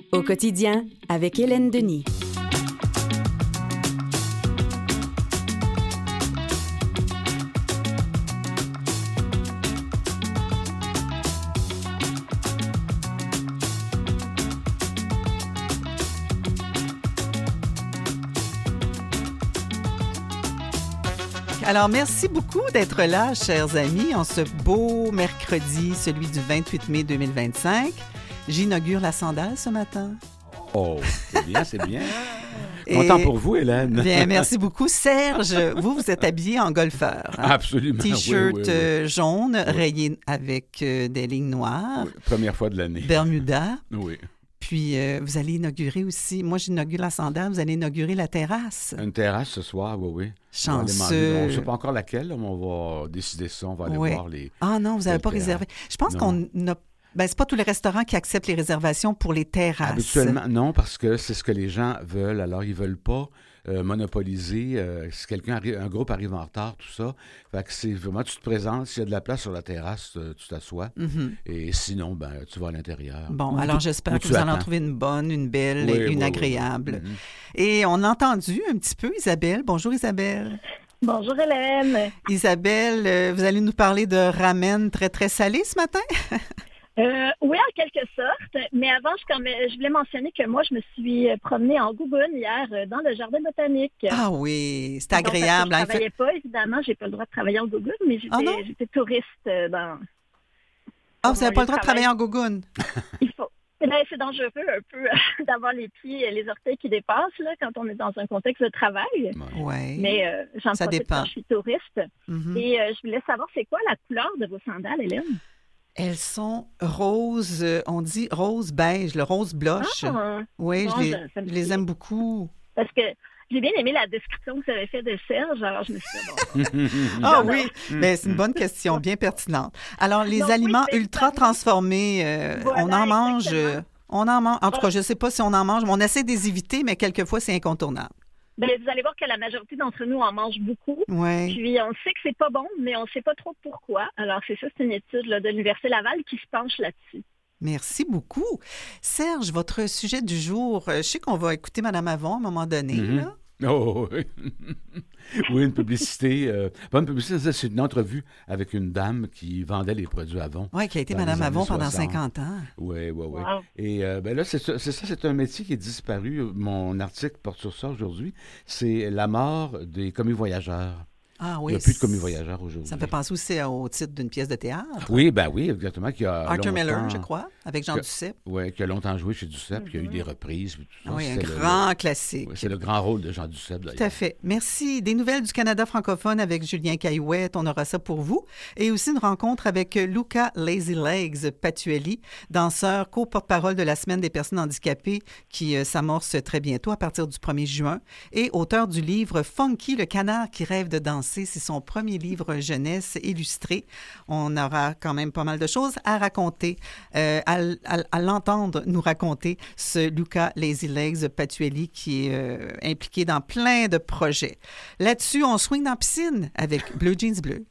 Au quotidien, avec Hélène Denis. Alors, merci beaucoup d'être là, chers amis, en ce beau mercredi, celui du 28 mai 2025. J'inaugure la sandale ce matin. Oh, c'est bien, c'est bien. Content pour vous, Hélène. Bien, merci beaucoup. Serge, vous êtes habillé en golfeur. Hein? Absolument. T-shirt oui. jaune, rayé avec des lignes noires. Oui, première fois de l'année. Bermuda. Oui. Puis, vous allez inaugurer aussi, moi j'inaugure la sandale, vous allez inaugurer la terrasse. Une terrasse ce soir, oui. Chanceux. On ne sait pas encore laquelle, mais on va décider ça. On va aller voir les... Ah non, vous n'avez pas réservé. Je pense qu'on a... Ben, c'est pas tous les restaurants qui acceptent les réservations pour les terrasses. Habituellement, non, parce que c'est ce que les gens veulent. Alors, ils veulent pas monopoliser. Si un groupe arrive en retard, tout ça. Fait que c'est vraiment, tu te présentes, s'il y a de la place sur la terrasse, tu t'assois. Mm-hmm. Et sinon, ben, tu vas à l'intérieur. Bon, alors j'espère que vous allez en trouver une bonne, une belle et une agréable. Oui. Et on a entendu un petit peu Isabelle. Bonjour Isabelle. Bonjour Hélène. Isabelle, vous allez nous parler de ramen très, très salé ce matin? Oui, en quelque sorte. Mais avant, je voulais mentionner que moi, je me suis promenée en Gougoune hier dans le jardin botanique. Ah oui, c'est agréable. Je ne travaillais pas, évidemment. J'ai pas le droit de travailler en Gougoune, mais j'étais touriste dans... Ah, vous n'avez pas le droit de travailler en Gougoune? Il faut. C'est dangereux un peu d'avoir les pieds et les orteils qui dépassent là, quand on est dans un contexte de travail. Ouais. Mais j'en profite quand je suis touriste. Mm-hmm. Et je voulais savoir, c'est quoi la couleur de vos sandales, Hélène? Elles sont roses, on dit rose beige, le rose blush. Ah, oui, bon, je les aime beaucoup. Parce que j'ai bien aimé la description que vous avez faite de Serge, alors je me suis dit, bon... Ah oui, mais c'est une bonne question, bien pertinente. Alors, les aliments ultra transformés, voilà, on en mange... En tout cas, je ne sais pas si on en mange, mais on essaie de les éviter, mais quelquefois, c'est incontournable. Bien, vous allez voir que la majorité d'entre nous en mange beaucoup. Ouais. Puis, on sait que c'est pas bon, mais on ne sait pas trop pourquoi. Alors, c'est une étude là, de l'Université Laval qui se penche là-dessus. Merci beaucoup. Serge, votre sujet du jour, je sais qu'on va écouter Mme Avon à un moment donné. Là. Oh, oui. Oui, une publicité. Pas une publicité, c'est une entrevue avec une dame qui vendait les produits Avon. Oui, qui a été Mme Avon pendant 50 ans. Oui. Wow. Et là, c'est un métier qui est disparu. Mon article porte sur ça aujourd'hui. C'est la mort des commis voyageurs. Ah oui. Il n'y a plus de commis voyageurs aujourd'hui. Ça me fait penser aussi au titre d'une pièce de théâtre. Oui, exactement. Arthur Miller, je crois, avec Jean Duceppe. Oui, qui a longtemps joué chez Duceppe, qui a eu des reprises. Oui, un grand classique. Oui, c'est le grand rôle de Jean Duceppe, d'ailleurs. Tout à fait. Merci. Des nouvelles du Canada francophone avec Julien Caillouette, on aura ça pour vous. Et aussi une rencontre avec Luca Lazy Legs Patuelli, danseur, co-porte-parole de la Semaine des personnes handicapées qui s'amorce très bientôt à partir du 1er juin et auteur du livre Funky, le canard qui rêve de danser. C'est son premier livre jeunesse illustré. On aura quand même pas mal de choses à raconter, à l'entendre nous raconter ce Luca Lazy Legs Patuelli qui est impliqué dans plein de projets. Là-dessus, on swing dans la piscine avec Bleu Jeans Bleu.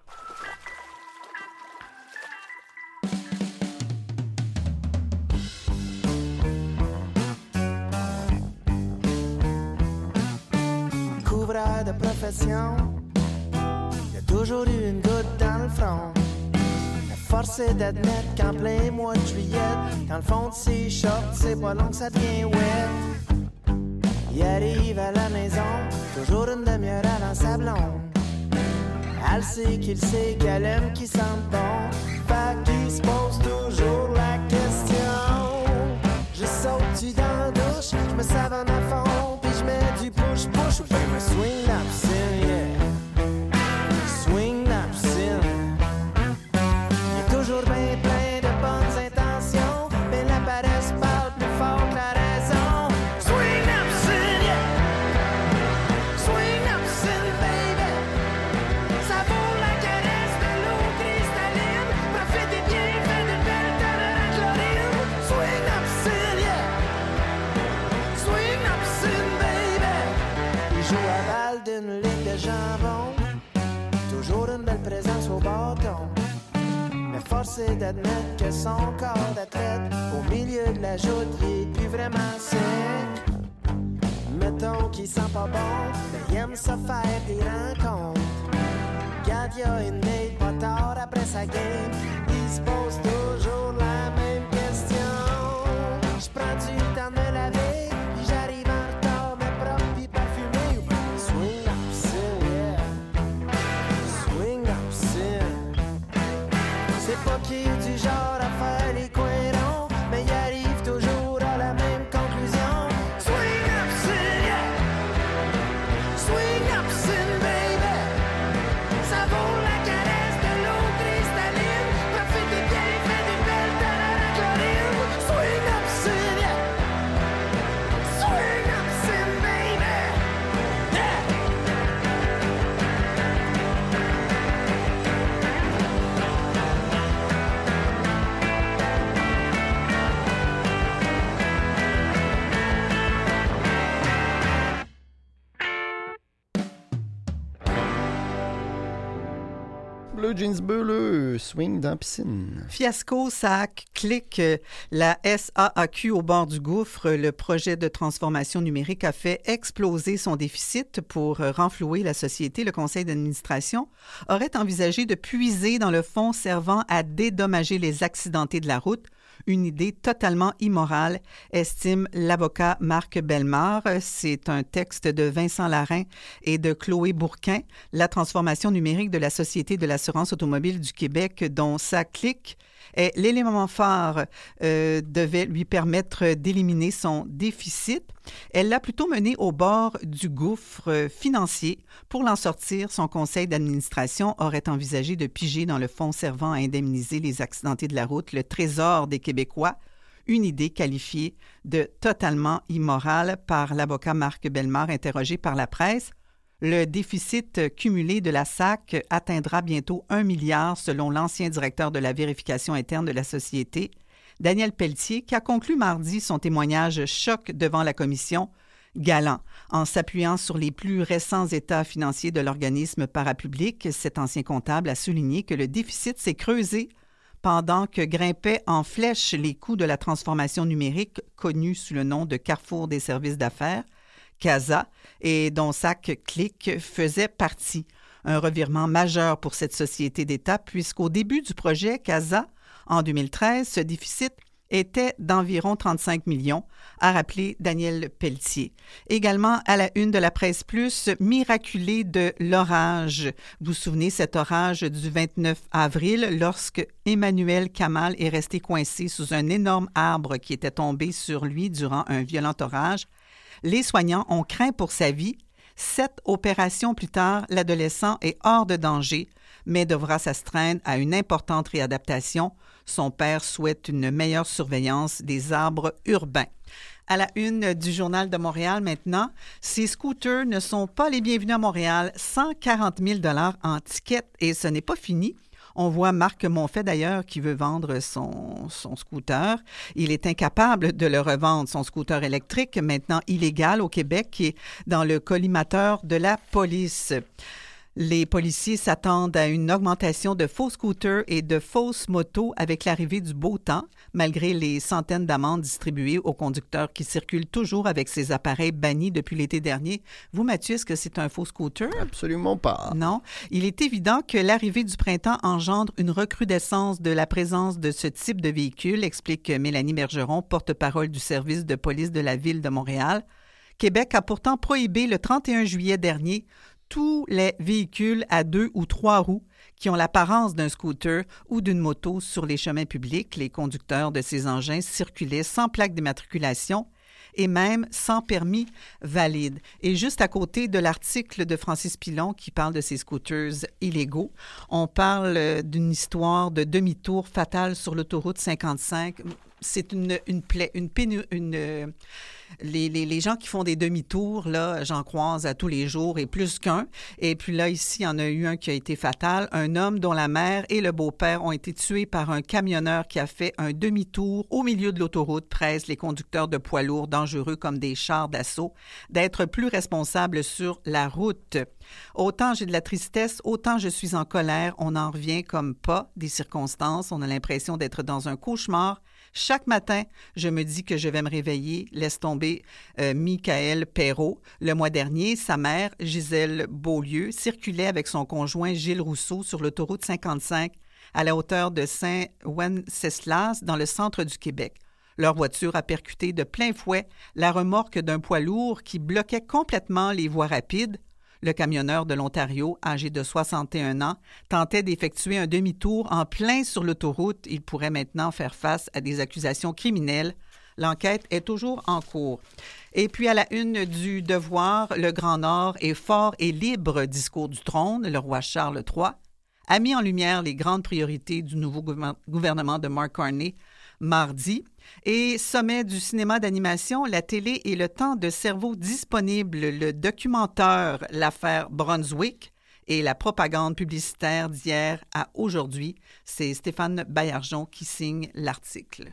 Couvreur de profession, il y a toujours eu une goutte dans le front. Mais force est d'admettre qu'en plein mois de juillet, quand le fond de ses shorts, c'est pas long que ça devient wet. Il arrive à la maison, toujours une demi-heure avant sa blonde. Elle sait qu'il sait qu'elle aime qu'il sente bon. Fait qu'il se pose toujours la question. Je saute-tu dans la douche, je me savonne à fond, puis je mets du push-push, puis je me swing la piscine, yeah. Swing la piscine. Il est toujours bien plein de bonnes intentions, mais la paresse parle plus fort que la raison. Swing la piscine, yeah. Swing la piscine, baby. Ça vaut la caresse de l'eau cristalline. Profitez bien, faites une belle tonne de chlorine. Swing la piscine, yeah. Swing la piscine, baby. Il joue à balle d'une ligne de jambon. Toujours une belle présence au bâton. Mais force est d'admettre que son corps d'athlète, au milieu de la joute, il est plus vrai. vraiment sec. Mettons qu'il sent pas bon, mais il aime ça faire des rencontres. Quand il y a une date pas tard après sa game, il se pose toujours la même question. Je prends du temps de me laver, puis j'arrive en retard, mais propre puis parfumé. Swing dans la piscine, yeah. Swing dans la piscine. C'est pas qu'il est du genre à faire les coins ronds, mais il arrive toujours à la même conclusion. Swing dans la piscine, yeah. Swing dans la piscine, baby. Ça vaut la caresse de l'eau cristalline. Profite des bienfaits d'une belle talent à chlorine. Swing up, piscine, yeah. Swing up, piscine, baby. Yeah. Bleu jeans bleu, swing dans la piscine. Fiasco, SAC, Clic, la SAAQ au bord du gouffre, le projet de transformation numérique a fait exploser son déficit pour renflouer la société. Le conseil d'administration aurait envisagé de puiser dans le fonds servant à dédommager les accidentés de la route. Une idée totalement immorale, estime l'avocat Marc Bellemare. C'est un texte de Vincent Larrain et de Chloé Bourquin. La transformation numérique de la Société de l'assurance automobile du Québec, dont SAC-Clic est l'élément phare, devait lui permettre d'éliminer son déficit. Elle l'a plutôt mené au bord du gouffre financier. Pour l'en sortir, son conseil d'administration aurait envisagé de piger dans le fonds servant à indemniser les accidentés de la route, le trésor des Québécois, une idée qualifiée de totalement immorale par l'avocat Marc Bellemare interrogé par la presse. Le déficit cumulé de la SAC atteindra bientôt 1 milliard selon l'ancien directeur de la vérification interne de la société, Daniel Pelletier, qui a conclu mardi son témoignage choc devant la commission, galant, en s'appuyant sur les plus récents états financiers de l'organisme parapublic. Cet ancien comptable a souligné que le déficit s'est creusé pendant que grimpaient en flèche les coûts de la transformation numérique connue sous le nom de Carrefour des services d'affaires, CASA, et dont SAC-Clic faisait partie. Un revirement majeur pour cette société d'État, puisqu'au début du projet CASA, en 2013, ce déficit était d'environ 35 millions, a rappelé Daniel Pelletier. Également à la une de la Presse Plus, miraculé de l'orage. Vous vous souvenez, cet orage du 29 avril, lorsque Emmanuel Kamal est resté coincé sous un énorme arbre qui était tombé sur lui durant un violent orage. Les soignants ont craint pour sa vie. 7 opérations plus tard, l'adolescent est hors de danger, mais devra s'astreindre à une importante réadaptation. Son père souhaite une meilleure surveillance des arbres urbains. À la une du Journal de Montréal maintenant, ces scooters ne sont pas les bienvenus à Montréal. 140 000 $ en tickets et ce n'est pas fini. On voit Marc Monfait, d'ailleurs, qui veut vendre son scooter. Il est incapable de le revendre, son scooter électrique, maintenant illégal au Québec, qui est dans le collimateur de la police. Les policiers s'attendent à une augmentation de faux scooters et de fausses motos avec l'arrivée du beau temps, malgré les centaines d'amendes distribuées aux conducteurs qui circulent toujours avec ces appareils bannis depuis l'été dernier. Vous, Mathieu, est-ce que c'est un faux scooter? Absolument pas. Non. Il est évident que l'arrivée du printemps engendre une recrudescence de la présence de ce type de véhicule, explique Mélanie Bergeron, porte-parole du service de police de la Ville de Montréal. Québec a pourtant prohibé le 31 juillet dernier tous les véhicules à 2 ou 3 roues qui ont l'apparence d'un scooter ou d'une moto sur les chemins publics. Les conducteurs de ces engins circulaient sans plaque d'immatriculation et même sans permis valide. Et juste à côté de l'article de Francis Pilon qui parle de ces scooters illégaux, on parle d'une histoire de demi-tour fatale sur l'autoroute 55. C'est une plaie, les gens qui font des demi-tours, là, j'en croise à tous les jours et plus qu'un. Et puis là, ici, il y en a eu un qui a été fatal. Un homme dont la mère et le beau-père ont été tués par un camionneur qui a fait un demi-tour au milieu de l'autoroute, presse les conducteurs de poids lourds dangereux comme des chars d'assaut d'être plus responsables sur la route. Autant j'ai de la tristesse, autant je suis en colère. On en revient comme pas des circonstances. On a l'impression d'être dans un cauchemar. Chaque matin, je me dis que je vais me réveiller. Laisse tomber Michael Perrault. Le mois dernier, sa mère, Gisèle Beaulieu, circulait avec son conjoint Gilles Rousseau sur l'autoroute 55 à la hauteur de Saint-Wenceslas, dans le centre du Québec. Leur voiture a percuté de plein fouet la remorque d'un poids lourd qui bloquait complètement les voies rapides. Le camionneur de l'Ontario, âgé de 61 ans, tentait d'effectuer un demi-tour en plein sur l'autoroute. Il pourrait maintenant faire face à des accusations criminelles. L'enquête est toujours en cours. Et puis, à la une du Devoir, le Grand Nord est fort et libre, discours du trône, le roi Charles III, a mis en lumière les grandes priorités du nouveau gouvernement de Mark Carney mardi. Et sommet du cinéma d'animation, la télé et le temps de cerveau disponible, le documentaire L'affaire Brunswick et la propagande publicitaire d'hier à aujourd'hui. C'est Stéphane Baillargeon qui signe l'article.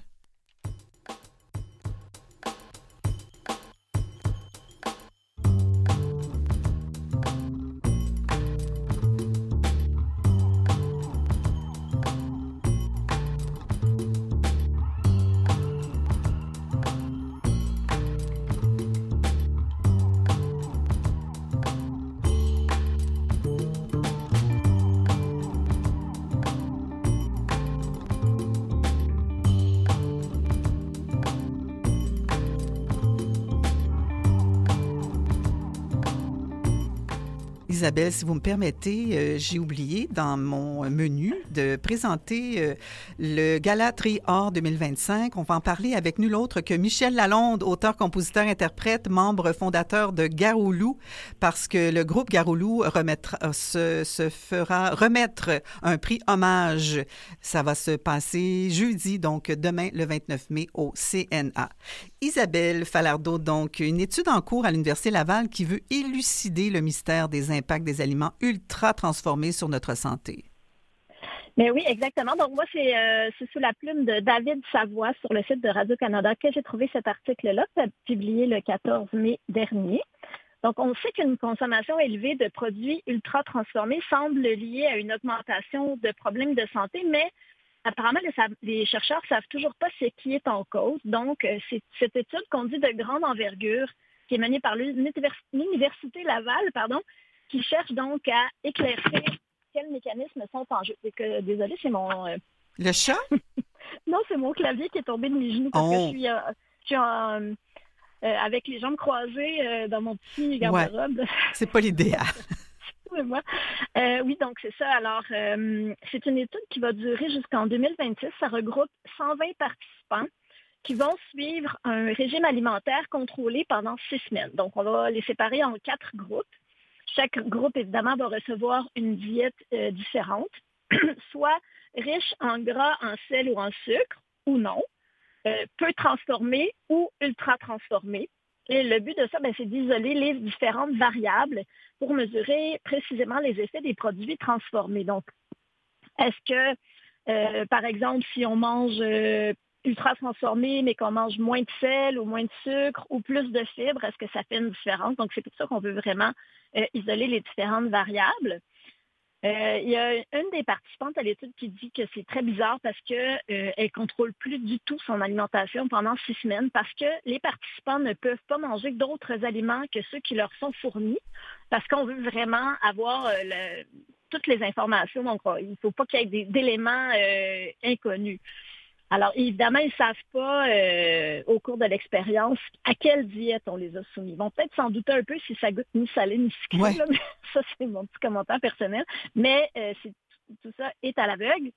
Isabelle, si vous me permettez, j'ai oublié dans mon menu de présenter le Gala Tri-Or 2025. On va en parler avec nul autre que Michel Lalonde, auteur, compositeur, interprète, membre fondateur de Garoulou, parce que le groupe Garoulou se fera remettre un prix hommage. Ça va se passer jeudi, donc demain, le 29 mai, au CNA. Isabelle Falardeau, donc, une étude en cours à l'Université Laval qui veut élucider le mystère des impacts des aliments ultra transformés sur notre santé. Mais oui, exactement. Donc, moi, c'est sous la plume de David Savoie sur le site de Radio-Canada que j'ai trouvé cet article-là, publié le 14 mai dernier. Donc, on sait qu'une consommation élevée de produits ultra transformés semble liée à une augmentation de problèmes de santé, mais apparemment, les chercheurs ne savent toujours pas ce qui est en cause. Donc, c'est cette étude qu'on dit de grande envergure, qui est menée par l'Université Laval, qui cherche donc à éclaircir quels mécanismes sont en jeu. Désolée, c'est mon... Le chat? Non, c'est mon clavier qui est tombé de mes genoux parce que je suis avec les jambes croisées dans mon petit garde-robe. Ouais, c'est pas l'idéal. Oui, donc c'est ça. Alors, c'est une étude qui va durer jusqu'en 2026. Ça regroupe 120 participants qui vont suivre un régime alimentaire contrôlé pendant 6 semaines. Donc, on va les séparer en 4 groupes. Chaque groupe, évidemment, va recevoir une diète différente, soit riche en gras, en sel ou en sucre, ou non, peu transformé ou ultra transformé. Et le but de ça, c'est d'isoler les différentes variables pour mesurer précisément les effets des produits transformés. Donc, est-ce que, par exemple, si on mange ultra transformé, mais qu'on mange moins de sel ou moins de sucre ou plus de fibres, est-ce que ça fait une différence? Donc, c'est pour ça qu'on veut vraiment isoler les différentes variables. Il y a une des participantes à l'étude qui dit que c'est très bizarre parce qu'elle ne contrôle plus du tout son alimentation pendant 6 semaines parce que les participants ne peuvent pas manger d'autres aliments que ceux qui leur sont fournis parce qu'on veut vraiment avoir toutes les informations. Donc, il ne faut pas qu'il y ait d'éléments inconnus. Alors, évidemment, ils ne savent pas, au cours de l'expérience, à quelle diète on les a soumis. Ils vont peut-être s'en douter un peu si ça goûte ni salé ni sucré. Ouais. Là, mais ça, c'est mon petit commentaire personnel. Mais tout ça est à l'aveugle.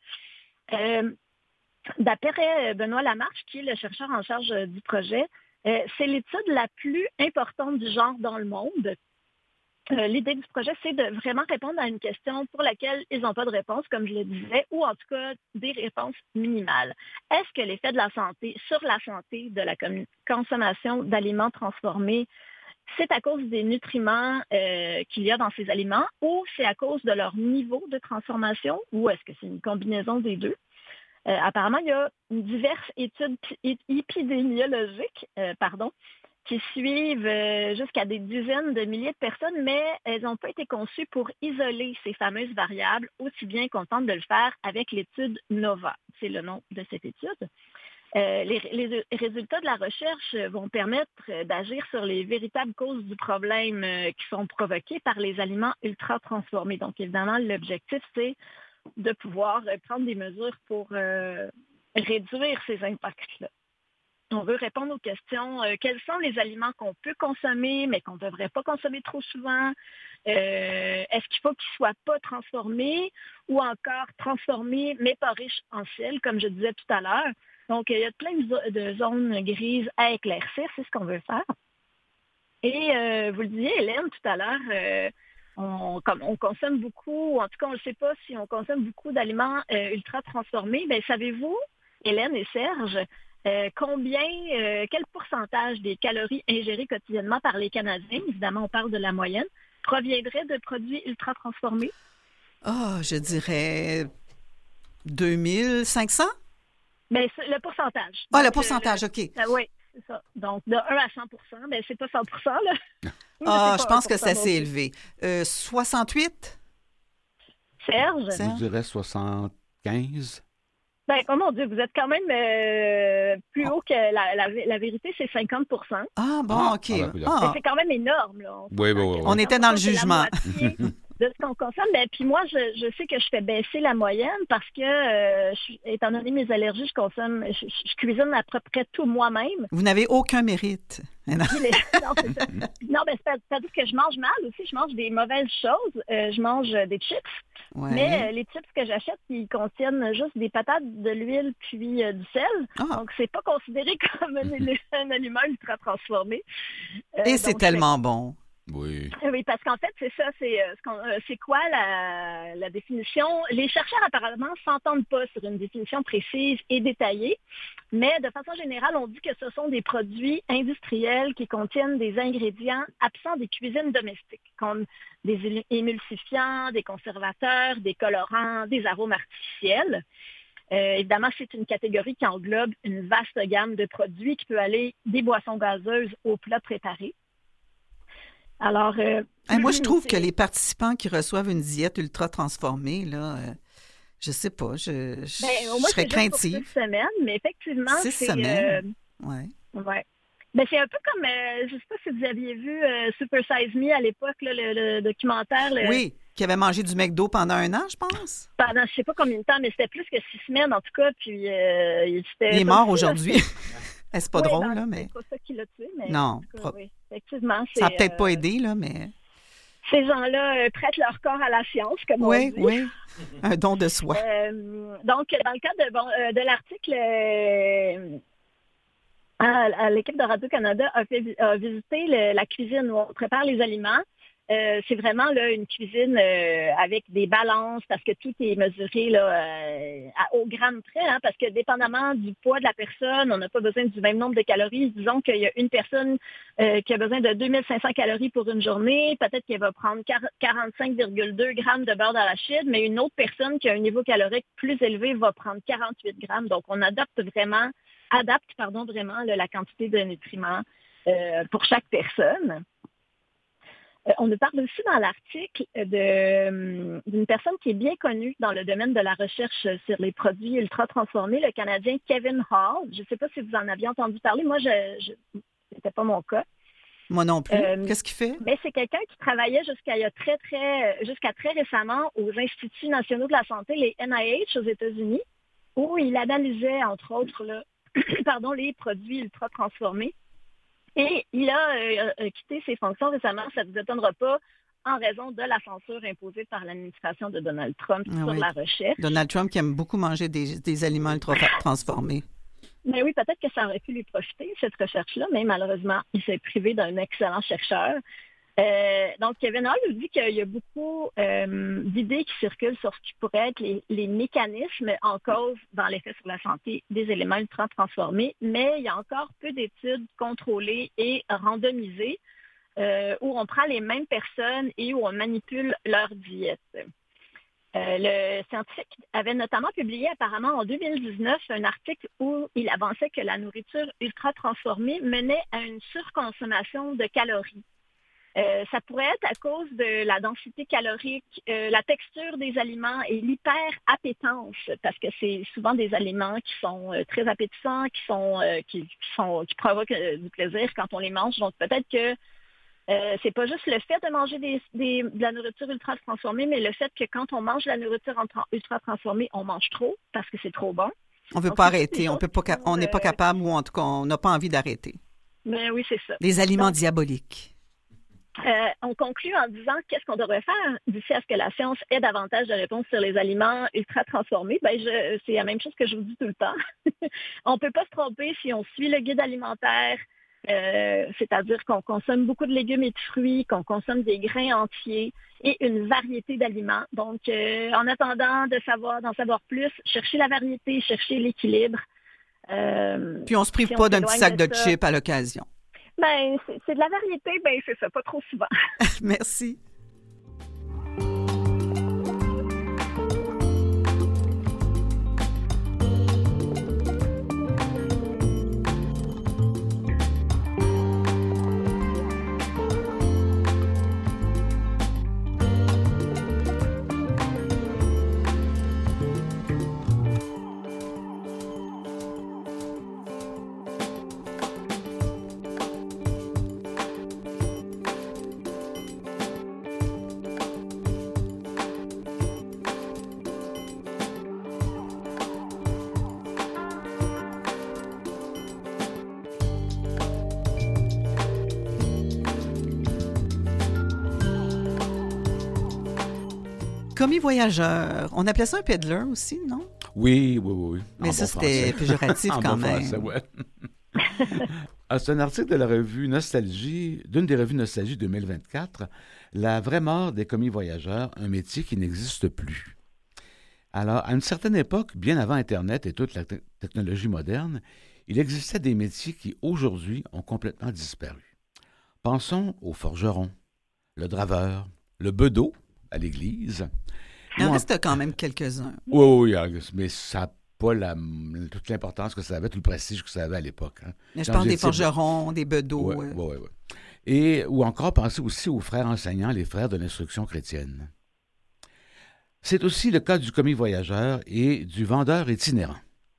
D'après Benoît Lamarche, qui est le chercheur en charge du projet, c'est l'étude la plus importante du genre dans le monde. L'idée du projet, c'est de vraiment répondre à une question pour laquelle ils n'ont pas de réponse, comme je le disais, ou en tout cas des réponses minimales. Est-ce que l'effet de la santé sur la santé de la consommation d'aliments transformés, c'est à cause des nutriments qu'il y a dans ces aliments ou c'est à cause de leur niveau de transformation ou est-ce que c'est une combinaison des deux? Apparemment, il y a diverses études épidémiologiques, qui suivent jusqu'à des dizaines de milliers de personnes, mais elles n'ont pas été conçues pour isoler ces fameuses variables, aussi bien qu'on tente de le faire avec l'étude NOVA. C'est le nom de cette étude. Les résultats de la recherche vont permettre d'agir sur les véritables causes du problème qui sont provoquées par les aliments ultra transformés. Donc, évidemment, l'objectif, c'est de pouvoir prendre des mesures pour réduire ces impacts-là. On veut répondre aux questions, quels sont les aliments qu'on peut consommer, mais qu'on ne devrait pas consommer trop souvent? Est-ce qu'il faut qu'ils ne soient pas transformés ou encore transformés, mais pas riches en sel, comme je disais tout à l'heure? Donc, il y a plein de zones grises à éclaircir, c'est ce qu'on veut faire. Et vous le disiez, Hélène, tout à l'heure, on consomme beaucoup, ou en tout cas, on ne sait pas si on consomme beaucoup d'aliments ultra transformés. Bien, savez-vous, Hélène et Serge, quel pourcentage des calories ingérées quotidiennement par les Canadiens, évidemment, on parle de la moyenne, proviendrait de produits ultra transformés? Je dirais 2500? Bien, le pourcentage. Ah, le pourcentage, OK. Oui, c'est ça. Donc, de 1 à 100 bien, c'est pas 100 là. Je pense que c'est assez élevé. 68? Serge? Je dirais 75. Ben, oh mon Dieu, vous êtes quand même plus haut que la vérité, c'est 50 Ah, bon, OK. C'est quand même énorme, là. Oui. On était dans le jugement. De ce qu'on consomme. Ben, puis moi, je sais que je fais baisser la moyenne parce que, étant donné mes allergies, je cuisine à peu près tout moi-même. Vous n'avez aucun mérite. Non, c'est ça. Non, ben, c'est-à-dire que je mange mal aussi. Je mange des mauvaises choses. Je mange des chips. Ouais. Mais les chips que j'achète, ils contiennent juste des patates, de l'huile, puis du sel. Donc, c'est pas considéré comme un aliment ultra transformé. Et c'est tellement bon. Oui. Oui, parce qu'en fait, c'est ça, c'est quoi la définition? Les chercheurs, apparemment, s'entendent pas sur une définition précise et détaillée, mais de façon générale, on dit que ce sont des produits industriels qui contiennent des ingrédients absents des cuisines domestiques, comme des émulsifiants, des conservateurs, des colorants, des arômes artificiels. Évidemment, c'est une catégorie qui englobe une vaste gamme de produits qui peut aller des boissons gazeuses aux plats préparés. Alors, moi, je trouve que les participants qui reçoivent une diète ultra transformée, là, je sais pas, je serais craintive. Pour 6 semaines, mais effectivement, 6 semaines, ouais. Ben, c'est un peu comme, je sais pas si vous aviez vu Super Size Me à l'époque, là, le documentaire. Oui, qui avait mangé du McDo pendant 1 an, je pense. Pendant je sais pas combien de temps, mais c'était plus que 6 semaines en tout cas, puis il est mort aujourd'hui. C'est pas drôle, là, mais... C'est pas ça qui l'a tué, mais... Non. Cas, oui. Effectivement, ça n'a peut-être pas aidé, là, mais... Ces gens-là prêtent leur corps à la science, comme on dit. Oui, un don de soi. Donc, dans le cadre de l'article, l'équipe de Radio-Canada a visité la cuisine où on prépare les aliments. C'est vraiment là, une cuisine avec des balances parce que tout est mesuré là, au gramme près, hein, parce que dépendamment du poids de la personne, on n'a pas besoin du même nombre de calories. Disons qu'il y a une personne qui a besoin de 2500 calories pour une journée, peut-être qu'elle va prendre 45,2 grammes de beurre d'arachide, mais une autre personne qui a un niveau calorique plus élevé va prendre 48 grammes. Donc, on adapte vraiment la quantité de nutriments pour chaque personne. On nous parle aussi dans l'article d'une personne qui est bien connue dans le domaine de la recherche sur les produits ultra transformés, le Canadien Kevin Hall. Je ne sais pas si vous en aviez entendu parler. Moi, c'était pas mon cas. Moi non plus. Qu'est-ce qu'il fait? Mais c'est quelqu'un qui travaillait jusqu'à très récemment aux Instituts nationaux de la santé, les NIH aux États-Unis, où il analysait, entre autres, les produits ultra transformés. Et il a quitté ses fonctions récemment, ça ne vous étonnera pas, en raison de la censure imposée par l'administration de Donald Trump sur la recherche. Donald Trump qui aime beaucoup manger des aliments ultra transformés. Mais oui, peut-être que ça aurait pu lui profiter, cette recherche-là, mais malheureusement, il s'est privé d'un excellent chercheur. Donc, Kevin Hall nous dit qu'il y a beaucoup d'idées qui circulent sur ce qui pourrait être les mécanismes en cause dans l'effet sur la santé des éléments ultra transformés, mais il y a encore peu d'études contrôlées et randomisées où on prend les mêmes personnes et où on manipule leur diète. Le scientifique avait notamment publié apparemment en 2019 un article où il avançait que la nourriture ultra transformée menait à une surconsommation de calories. Ça pourrait être à cause de la densité calorique, la texture des aliments et l'hyperappétence, parce que c'est souvent des aliments qui sont très appétissants, qui provoquent du plaisir quand on les mange. Donc peut-être que c'est pas juste le fait de manger de la nourriture ultra transformée, mais le fait que quand on mange de la nourriture ultra transformée, on mange trop parce que c'est trop bon. On ne veut pas arrêter, on n'est pas capable ou en tout cas, on n'a pas envie d'arrêter. Ben oui, c'est ça. Les aliments diaboliques. On conclut en disant qu'est-ce qu'on devrait faire d'ici à ce que la science ait davantage de réponses sur les aliments ultra transformés. C'est la même chose que je vous dis tout le temps. On ne peut pas se tromper si on suit le guide alimentaire, c'est-à-dire qu'on consomme beaucoup de légumes et de fruits, qu'on consomme des grains entiers et une variété d'aliments. Donc, en attendant d'en savoir plus, cherchez la variété, cherchez l'équilibre. Puis on ne se prive pas d'un petit sac de chips à l'occasion. C'est de la variété, c'est ça, pas trop souvent. Merci. Commis voyageur. On appelait ça un peddler aussi, non? Oui. Mais ça, c'était péjoratif quand même. Français, ouais. C'est un article de la revue Nostalgie, d'une des revues Nostalgie 2024, La vraie mort des commis voyageurs, un métier qui n'existe plus. Alors, à une certaine époque, bien avant Internet et toute la technologie moderne, il existait des métiers qui, aujourd'hui, ont complètement disparu. Pensons au forgeron, le draveur, le bedeau à l'église. Il en reste quand même quelques-uns. Oui, mais ça n'a pas toute l'importance que ça avait, tout le prestige que ça avait à l'époque. Hein. Mais je parle des forgerons, des bedeaux. Oui. Et ou encore penser aussi aux frères enseignants, les frères de l'instruction chrétienne. C'est aussi le cas du commis voyageur et du vendeur itinérant.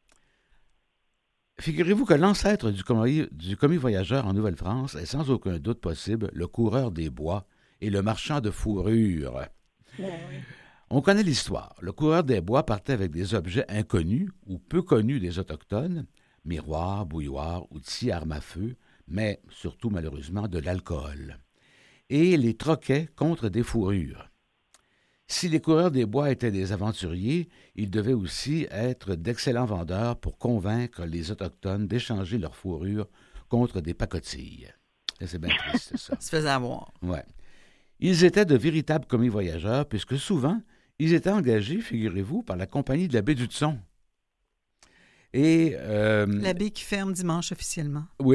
Figurez-vous que l'ancêtre du commis voyageur en Nouvelle-France est sans aucun doute possible le coureur des bois et le marchand de fourrures. Oui. On connaît l'histoire. Le coureur des bois partait avec des objets inconnus ou peu connus des Autochtones, miroirs, bouilloires, outils, armes à feu, mais surtout malheureusement de l'alcool, et les troquait contre des fourrures. Si les coureurs des bois étaient des aventuriers, ils devaient aussi être d'excellents vendeurs pour convaincre les Autochtones d'échanger leurs fourrures contre des pacotilles. Et c'est bien triste, ça. Ça se faisait avoir. Ouais. Ils étaient de véritables commis voyageurs, puisque souvent, ils étaient engagés, figurez-vous, par la compagnie de la baie d'Hudson. Et la baie qui ferme dimanche officiellement. Oui.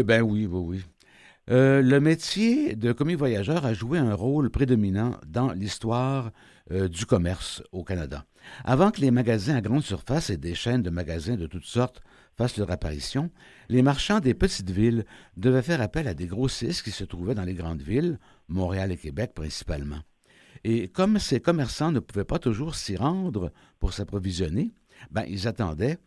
Le métier de commis voyageur a joué un rôle prédominant dans l'histoire du commerce au Canada. Avant que les magasins à grande surface et des chaînes de magasins de toutes sortes fassent leur apparition, les marchands des petites villes devaient faire appel à des grossistes qui se trouvaient dans les grandes villes, Montréal et Québec principalement. Et comme ces commerçants ne pouvaient pas toujours s'y rendre pour s'approvisionner, ils attendaient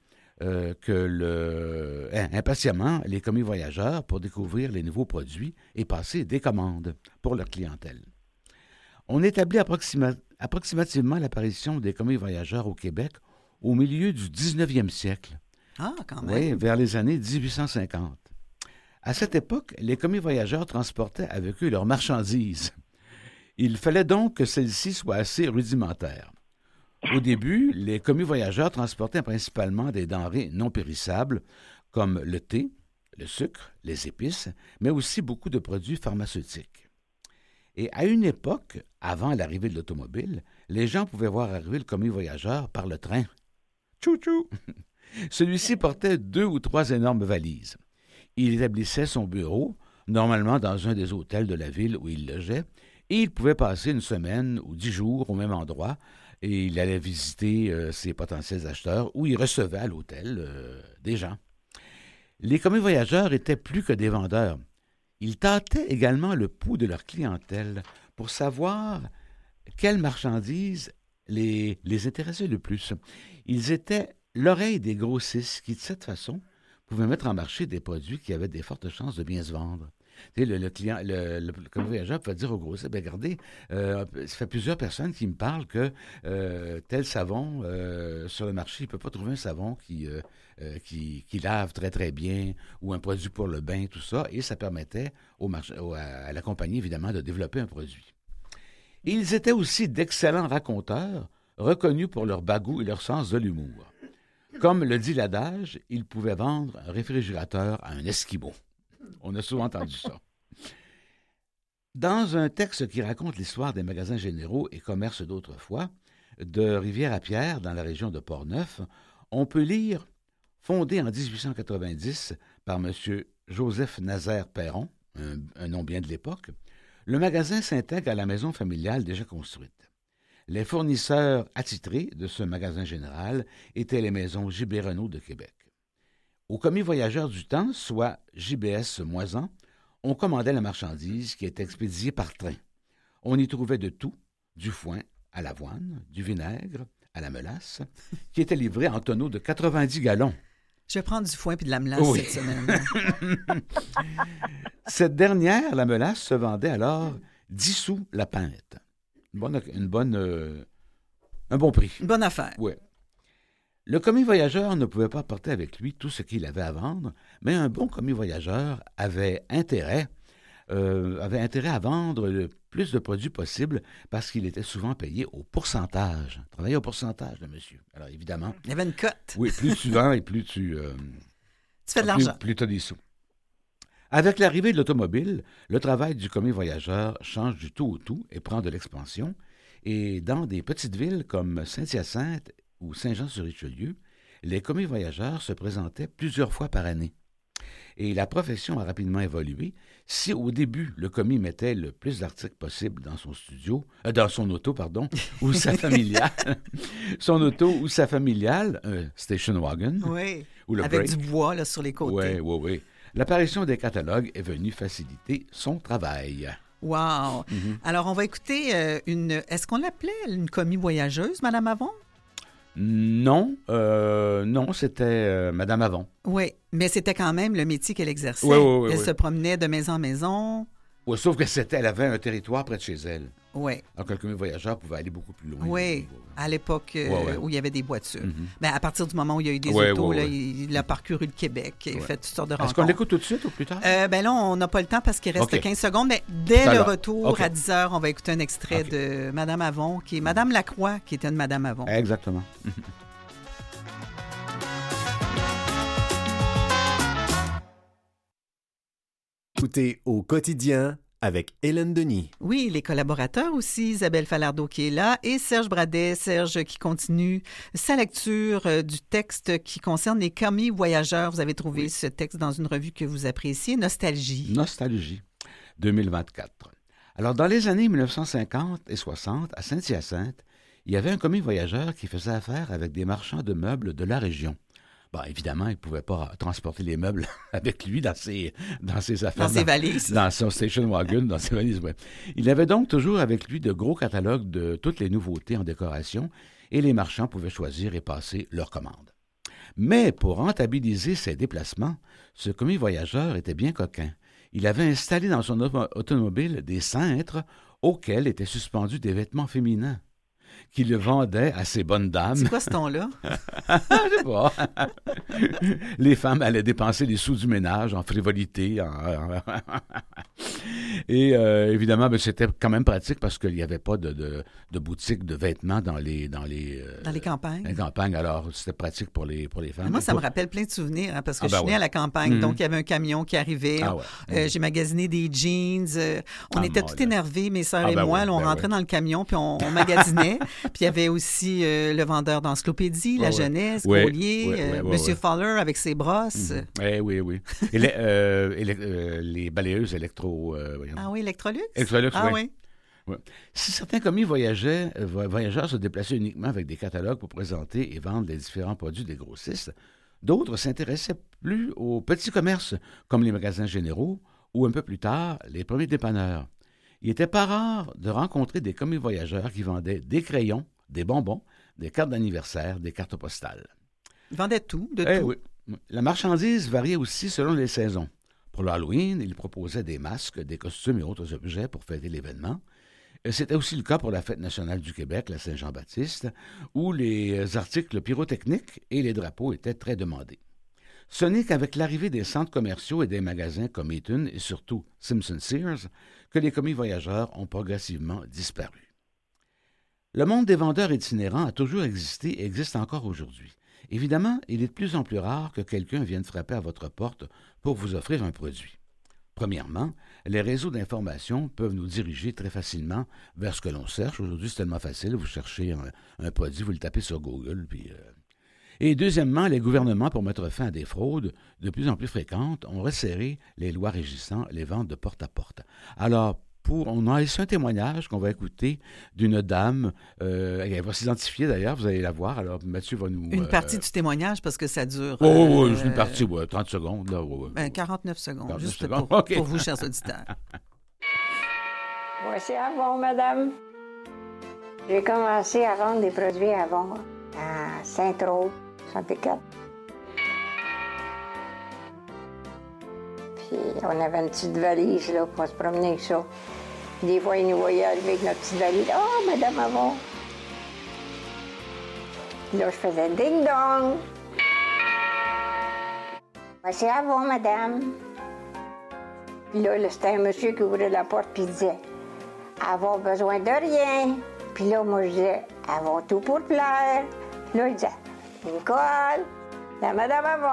impatiemment les commis voyageurs pour découvrir les nouveaux produits et passer des commandes pour leur clientèle. On établit approximativement l'apparition des commis voyageurs au Québec au milieu du 19e siècle. Ah, quand même. Oui, vers les années 1850. À cette époque, les commis voyageurs transportaient avec eux leurs marchandises. Il fallait donc que celles-ci soient assez rudimentaires. Au début, les commis voyageurs transportaient principalement des denrées non périssables, comme le thé, le sucre, les épices, mais aussi beaucoup de produits pharmaceutiques. Et à une époque, avant l'arrivée de l'automobile, les gens pouvaient voir arriver le commis voyageur par le train. Tchou-tchou! Celui-ci portait 2 ou 3 énormes valises. Il établissait son bureau, normalement dans un des hôtels de la ville où il logeait, et il pouvait passer 1 semaine ou 10 jours au même endroit, et il allait visiter ses potentiels acheteurs ou il recevait à l'hôtel des gens. Les commis voyageurs étaient plus que des vendeurs. Ils tâtaient également le pouls de leur clientèle pour savoir quelles marchandises les intéressaient le plus. Ils étaient l'oreille des grossistes qui, de cette façon, pouvaient mettre en marché des produits qui avaient des fortes chances de bien se vendre. Tu sais, le client, le commis voyageur pouvait dire au grossiste, bien, regardez, ça fait plusieurs personnes qui me parlent que tel savon, sur le marché, il ne peut pas trouver un savon qui lave très, très bien ou un produit pour le bain, tout ça. Et ça permettait à la compagnie, évidemment, de développer un produit. Ils étaient aussi d'excellents raconteurs, reconnus pour leur bagout et leur sens de l'humour. Comme le dit l'adage, ils pouvaient vendre un réfrigérateur à un Esquimau. On a souvent entendu ça. Dans un texte qui raconte l'histoire des magasins généraux et commerces d'autrefois, de Rivière-à-Pierre, dans la région de Portneuf, on peut lire « Fondé en 1890 par M. Joseph Nazaire Perron, un nom bien de l'époque, le magasin s'intègre à la maison familiale déjà construite. Les fournisseurs attitrés de ce magasin général étaient les maisons J.B. Renault de Québec. Au commis voyageur du temps, soit JBS Moisan, on commandait la marchandise qui était expédiée par train. On y trouvait de tout, du foin à l'avoine, du vinaigre à la melasse, qui était livré en tonneaux de 90 gallons. Je vais prendre du foin puis de la melasse cette semaine. Cette dernière, la melasse, se vendait alors 10 sous la pinte. Un bon prix. Une bonne affaire. Oui. Le commis voyageur ne pouvait pas porter avec lui tout ce qu'il avait à vendre, mais un bon commis voyageur avait intérêt à vendre le plus de produits possible parce qu'il était souvent payé au pourcentage. Il travaillait au pourcentage, le monsieur. Alors, évidemment... Il y avait une cote. Oui, plus tu vends et plus tu fais de l'argent. Plus tu as des sous. Avec l'arrivée de l'automobile, le travail du commis voyageur change du tout au tout et prend de l'expansion. Et dans des petites villes comme Saint-Hyacinthe ou Saint-Jean-sur-Richelieu, les commis voyageurs se présentaient plusieurs fois par année. Et la profession a rapidement évolué. Si au début, le commis mettait le plus d'articles possible dans son auto, ou sa familiale, un station wagon, oui, ou le avec break. du bois là, sur les côtés. Oui. L'apparition des catalogues est venue faciliter son travail. Wow! Alors, on va écouter est-ce qu'on l'appelait une commis voyageuse, Madame Avon? Non, c'était Madame Avon. Oui, mais c'était quand même le métier qu'elle exerçait. Oui. Elle se promenait de maison en maison. Oui, sauf que elle avait un territoire près de chez elle. Oui. Alors que le commis voyageur pouvait aller beaucoup plus loin. Oui, à l'époque où il y avait des voitures. Ben, à partir du moment où il y a eu des autos, là, il a parcouru le Québec et fait toutes sortes de rencontres. Est-ce qu'on l'écoute tout de suite ou plus tard? Ben là, on n'a pas le temps parce qu'il reste 15 secondes, mais dès le retour, à 10 heures, on va écouter un extrait de Madame Avon, qui est Madame Lacroix, qui était une Madame Avon. Exactement. Écoutez au quotidien avec Hélène Denis. Oui, les collaborateurs aussi, Isabelle Falardeau qui est là et Serge Bradet. Serge qui continue sa lecture du texte qui concerne les commis voyageurs. Vous avez trouvé ce texte dans une revue que vous appréciez, Nostalgie. Nostalgie, 2024. Alors, dans les années 1950 et 60, à Saint-Hyacinthe, il y avait un commis voyageur qui faisait affaire avec des marchands de meubles de la région. Bon, évidemment, il ne pouvait pas transporter les meubles avec lui dans ses affaires. Dans ses valises. Dans son station wagon, dans ses valises, oui. Il avait donc toujours avec lui de gros catalogues de toutes les nouveautés en décoration et les marchands pouvaient choisir et passer leurs commandes. Mais pour rentabiliser ses déplacements, ce commis voyageur était bien coquin. Il avait installé dans son automobile des cintres auxquels étaient suspendus des vêtements féminins, qu'il le vendait à ces bonnes dames. C'est quoi ce ton-là? Je sais pas. Les femmes allaient dépenser les sous du ménage en frivolité. Et évidemment, c'était quand même pratique parce qu'il n'y avait pas de boutique de vêtements dans les campagnes. Les campagnes, alors c'était pratique pour les femmes. Mais moi, ça me rappelle plein de souvenirs parce que je suis née à la campagne. Donc, il y avait un camion qui arrivait. J'ai magasiné des jeans. On était tout énervés, mes sœurs et moi. On rentrait dans le camion puis on magasinait. Puis il y avait aussi le vendeur d'encyclopédie, la jeunesse, Gaulier, Monsieur Fowler avec ses brosses. Oui. Et les balayeuses électro... Electrolux? Electrolux, oui. Si certains commis voyageurs se déplaçaient uniquement avec des catalogues pour présenter et vendre les différents produits des grossistes, d'autres s'intéressaient plus aux petits commerces, comme les magasins généraux ou un peu plus tard, les premiers dépanneurs. Il n'était pas rare de rencontrer des commis voyageurs qui vendaient des crayons, des bonbons, des cartes d'anniversaire, des cartes postales. Ils vendaient tout, tout. Oui. La marchandise variait aussi selon les saisons. Pour l'Halloween, ils proposaient des masques, des costumes et autres objets pour fêter l'événement. C'était aussi le cas pour la Fête nationale du Québec, la Saint-Jean-Baptiste, où les articles pyrotechniques et les drapeaux étaient très demandés. Ce n'est qu'avec l'arrivée des centres commerciaux et des magasins comme Eaton et surtout Simpson Sears que les commis voyageurs ont progressivement disparu. Le monde des vendeurs itinérants a toujours existé et existe encore aujourd'hui. Évidemment, il est de plus en plus rare que quelqu'un vienne frapper à votre porte pour vous offrir un produit. Premièrement, les réseaux d'information peuvent nous diriger très facilement vers ce que l'on cherche. Aujourd'hui, c'est tellement facile. Vous cherchez un produit, vous le tapez sur Google. Et deuxièmement, les gouvernements, pour mettre fin à des fraudes de plus en plus fréquentes, ont resserré les lois régissant les ventes de porte à porte. Alors, on a ici un témoignage qu'on va écouter d'une dame. Elle va s'identifier d'ailleurs, vous allez la voir. Alors, Mathieu va nous... Une partie du témoignage, parce que ça dure... oui, une partie, 30 secondes. Là, 49 secondes, 49 juste secondes. Pour vous, chers auditeurs. Voici Avon, madame. J'ai commencé à vendre des produits Avon à Sainte-Rose, 64. Puis, on avait une petite valise, là, pour se promener avec ça. Des fois, ils nous voyaient arriver avec notre petite valise. « Oh, madame Avon! » Là, je faisais « ding-dong! » « Voici Avon, madame! » Puis là, c'était un monsieur qui ouvrait la porte puis il disait « Avon besoin de rien! » Puis là, moi, je disais « Avon tout pour plaire! » Là, il disait « Nicole! La madame Avon! »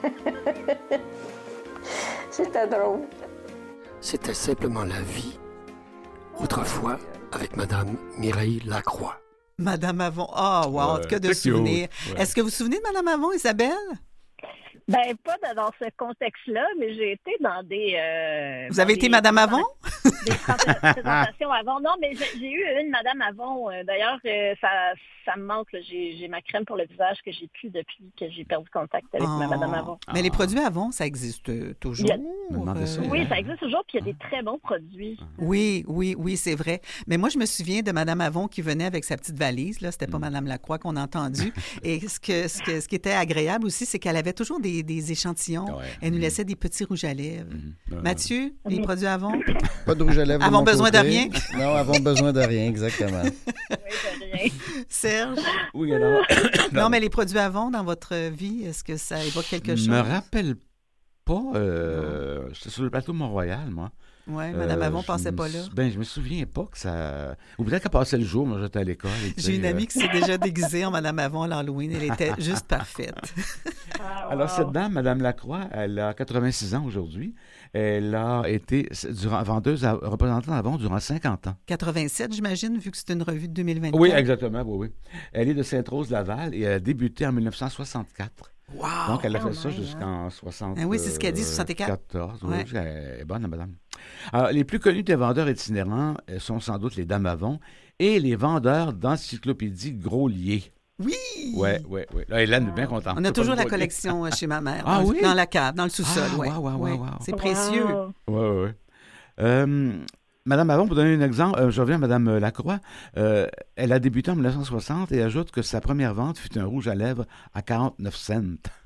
C'était drôle. C'était simplement la vie. Autrefois, avec Madame Mireille Lacroix. Madame Avon. Ah, wow, en tout cas de souvenirs. Ouais. Est-ce que vous vous souvenez de Madame Avon, Isabelle? Ben, pas dans ce contexte-là, mais j'ai été dans des... Vous avez été Madame Avon? Des présentations avant. Non, mais j'ai eu une Madame Avon. D'ailleurs, ça me manque. Là. J'ai ma crème pour le visage que j'ai plus depuis que j'ai perdu contact avec ma Madame Avon. Mais les produits Avon, ça existe toujours? Oui, ça existe toujours, puis il y a des très bons produits. Oui, c'est vrai. Mais moi, je me souviens de Madame Avon qui venait avec sa petite valise. Là, c'était pas Madame Lacroix qu'on a entendu. Et ce qui était agréable aussi, c'est qu'elle avait toujours des échantillons. Ouais. Elle nous laissait des petits rouges à lèvres. Mathieu, les produits Avon? Pas de rouge à lèvres. Avons besoin de rien? Non, avons besoin de rien, exactement. Oui, de rien. Serge? Oui, alors. Non, mais les produits Avon dans votre vie, est-ce que ça évoque quelque chose? Je me rappelle pas. J'étais sur le plateau de Mont-Royal, moi. Oui, Mme Avon ne passait pas là. Je me souviens pas que ça... Ou peut-être qu'elle passait le jour, moi j'étais à l'école. J'ai une amie qui s'est déjà déguisée en Mme Avon à l'Halloween. Elle était juste parfaite. Alors, cette dame, Mme Lacroix, elle a 86 ans aujourd'hui. Elle a été vendeuse, représentante Avon durant 50 ans. 87, j'imagine, vu que c'est une revue de 2024. Oui, exactement, oui. Elle est de Sainte-Rose-Laval et elle a débuté en 1964. Wow! Donc, elle a fait ça jusqu'en 60. Oui, c'est ce qu'elle dit, 64. 14, oui, elle est bonne, madame. Alors, les plus connus des vendeurs itinérants sont sans doute les dames Avon et les vendeurs d'encyclopédies Grolier. Oui! Oui. Là, Hélène est bien contente. On a toujours la collection chez ma mère. Oui? Dans la cave, dans le sous-sol. Wow. C'est précieux. Oui. Madame Avon, pour donner un exemple, je reviens à Madame Lacroix. Elle a débuté en 1960 et ajoute que sa première vente fut un rouge à lèvres à 49 cents.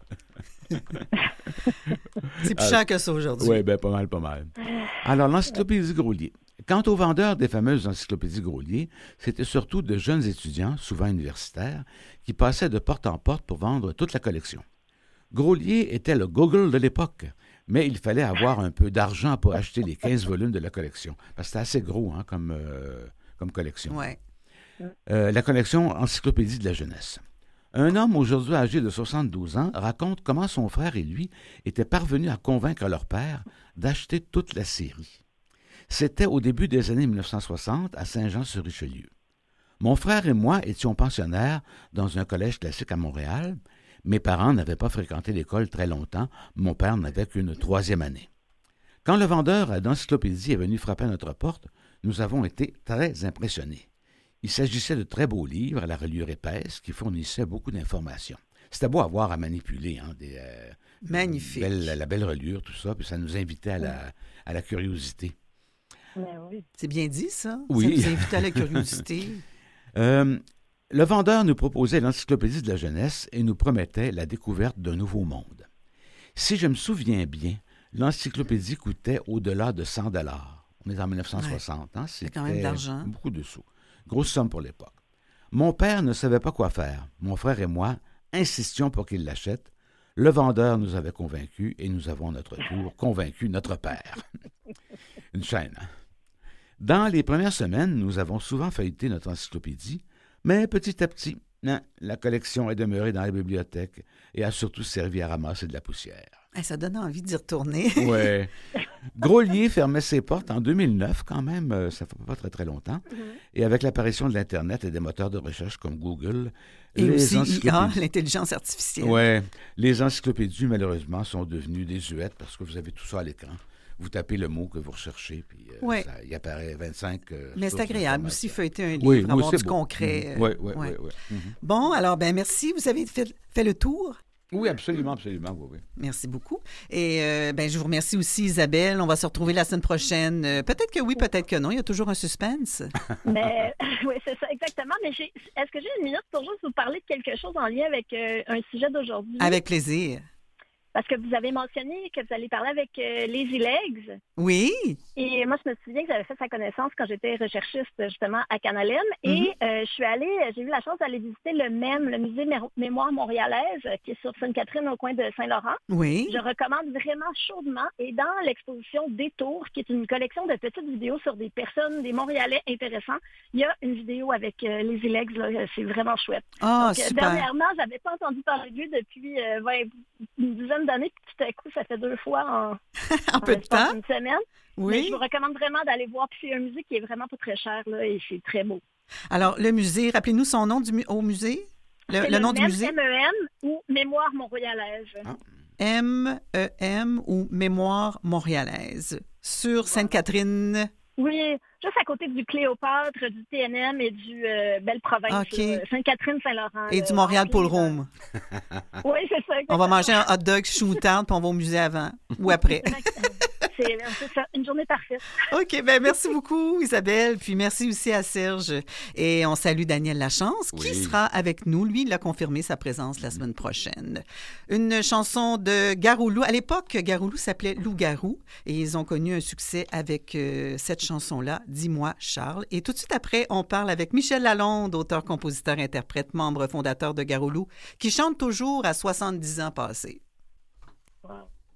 C'est plus cher que ça aujourd'hui. Oui, bien, pas mal. Alors, l'encyclopédie Grolier. Quant aux vendeurs des fameuses encyclopédies Grolier, c'était surtout de jeunes étudiants, souvent universitaires, qui passaient de porte en porte pour vendre toute la collection. Grolier était le Google de l'époque, mais il fallait avoir un peu d'argent pour acheter les 15 volumes de la collection, parce que c'était assez gros comme collection. Ouais. La collection Encyclopédie de la jeunesse. Un homme aujourd'hui âgé de 72 ans raconte comment son frère et lui étaient parvenus à convaincre leur père d'acheter toute la série. C'était au début des années 1960 à Saint-Jean-sur-Richelieu. Mon frère et moi étions pensionnaires dans un collège classique à Montréal. Mes parents n'avaient pas fréquenté l'école très longtemps. Mon père n'avait qu'une 3e année. Quand le vendeur d'encyclopédie est venu frapper à notre porte, nous avons été très impressionnés. Il s'agissait de très beaux livres à la reliure épaisse qui fournissaient beaucoup d'informations. C'était beau à voir, à manipuler, hein, Magnifique. La belle reliure, tout ça, puis ça nous invitait à la curiosité. Oui. C'est bien dit, ça? Oui. Ça nous invitait à la curiosité. Le vendeur nous proposait l'encyclopédie de la jeunesse et nous promettait la découverte d'un nouveau monde. Si je me souviens bien, l'encyclopédie coûtait au-delà de 100 $. On est en 1960. Hein? C'est quand même d'argent. Beaucoup de sous. Grosse somme pour l'époque. Mon père ne savait pas quoi faire. Mon frère et moi insistions pour qu'il l'achète. Le vendeur nous avait convaincus et nous avons à notre tour convaincu notre père. Une chaîne. Hein? Dans les premières semaines, nous avons souvent feuilleté notre encyclopédie, mais petit à petit, la collection est demeurée dans la bibliothèque et a surtout servi à ramasser de la poussière. Ça donne envie d'y retourner. Oui. Grolier fermait ses portes en 2009, quand même, ça fait pas très, très longtemps. Et avec l'apparition de l'Internet et des moteurs de recherche comme Google... Et aussi IA, l'intelligence artificielle. Oui. Les encyclopédies, malheureusement, sont devenues désuètes parce que vous avez tout ça à l'écran. Vous tapez le mot que vous recherchez, puis il apparaît 25... Mais c'est agréable aussi, feuilleter un livre, avoir du concret. Oui. Bon, alors, merci. Vous avez fait le tour? Oui, absolument, oui. Merci beaucoup. Et je vous remercie aussi, Isabelle. On va se retrouver la semaine prochaine. Peut-être que oui, peut-être que non. Il y a toujours un suspense. Mais oui, c'est ça, exactement. Mais est-ce que j'ai une minute pour juste vous parler de quelque chose en lien avec un sujet d'aujourd'hui? Avec plaisir. Parce que vous avez mentionné que vous allez parler avec Lazy Legs. Oui. Et moi, je me souviens que j'avais fait sa connaissance quand j'étais recherchiste, justement, à Canalem. Et j'ai eu la chance d'aller visiter le MEM, le Musée Mémoire montréalaise, qui est sur Sainte-Catherine, au coin de Saint-Laurent. Oui. Je recommande vraiment chaudement. Et dans l'exposition Détour, qui est une collection de petites vidéos sur des personnes, des Montréalais intéressants, il y a une vidéo avec Lazy Legs. Là, c'est vraiment chouette. Ah, donc, super. Dernièrement, je n'avais pas entendu parler de lui depuis une dizaine d'années, puis tout à coup, ça fait 2 fois en peu de temps. Une semaine. Oui. Mais je vous recommande vraiment d'aller voir. Puis c'est un musée qui est vraiment pas très cher, là, et c'est très beau. Alors, le musée, rappelez-nous son nom au musée? Le nom du musée? MEM ou Mémoire montréalaise. MEM ou Mémoire montréalaise. Sur Sainte-Catherine. Oui, juste à côté du Cléopâtre, du TNM et du Belle Province. Okay. Sainte-Catherine, Saint-Laurent. Et du Montréal Pool Room. Oui, c'est ça. Exactement. On va manger un hot dog chou-moutarde, puis on va au musée avant ou après. C'est ça, une journée parfaite. OK, merci beaucoup, Isabelle. Puis merci aussi à Serge. Et on salue Daniel Lachance, qui sera avec nous. Lui, il a confirmé sa présence la semaine prochaine. Une chanson de Garoulou. À l'époque, Garoulou s'appelait Loup-Garou. Et ils ont connu un succès avec cette chanson-là, Dis-moi, Charles. Et tout de suite après, on parle avec Michel Lalonde, auteur, compositeur, interprète, membre fondateur de Garoulou, qui chante toujours à 70 ans passés. Wow.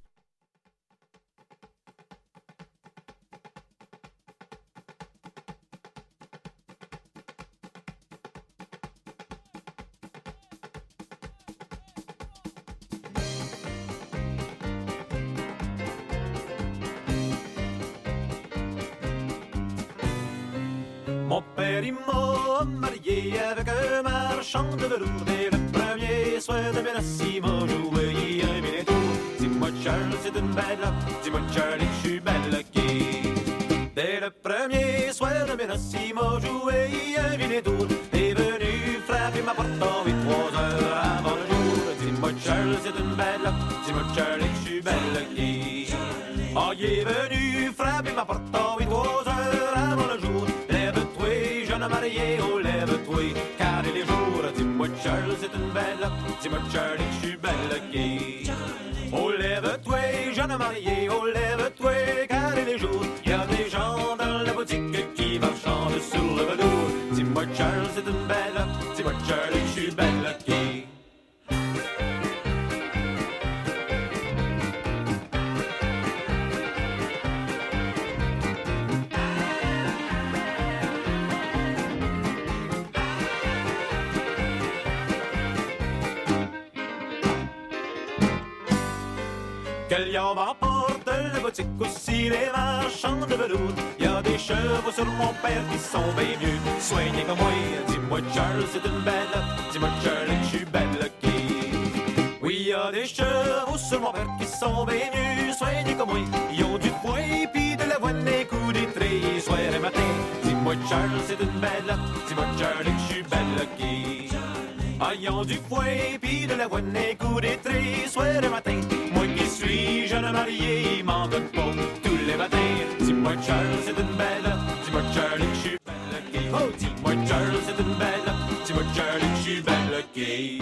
Mon père, il m'a marié avec un marchand de velours. Dès le premier soir de mes noces, il m'a joué un biletto. Dis-moi, Charles, c'est une belle là. Dis-moi, Charlie, je suis belle lucky. Dès le premier soir de mes noces, il m'a joué un biletto. Est venu frapper ma porte en 3 heures avant le jour. Dis-moi, Charles, c'est une belle là. Dis-moi, Charlie, je suis belle lucky. Oh, il est venu frapper ma porte en 3 heures avant le jour. Marié, oh lève-toi, car il est jour. Dis-moi, Charles, c'est une belle. Dis-moi, Charlie, je suis belle lucky. Oh lève-toi, jeune marié, oh lève-toi, car il est jour. Il y a des gens dans la boutique qui marchandent sur le velours. Dis-moi, Charles, c'est une belle. Dis-moi, Charlie, je suis belle lucky. Que lion m'emporte la boutique aussi les marchands de velours. Il y a des chevaux sur mon père qui sont bien mieux soignés comme moi. Dis-moi, Charles, c'est une belle. Dis-moi, Charlie, je suis belle lucky. Oui, il y a des chevaux sur mon père qui sont bien mieux soignés comme moi. Ils ont du foin pis de l'avoine, des coups d'étrier, soir et matin. Dis-moi, Charles, c'est une belle. Dis-moi, Charlie, je suis belle lucky. Ah, ils ont du du fouet, puis de l'avoine, un coup d'étré, soir et matin. Moi qui suis jeune marié, m'en donne pas tous les matins. Dis-moi Charles, c'est une belle, dis-moi Charlie, je suis belle gay. Oh, dis-moi Charles, c'est une belle, dis-moi Charlie, je suis belle gay.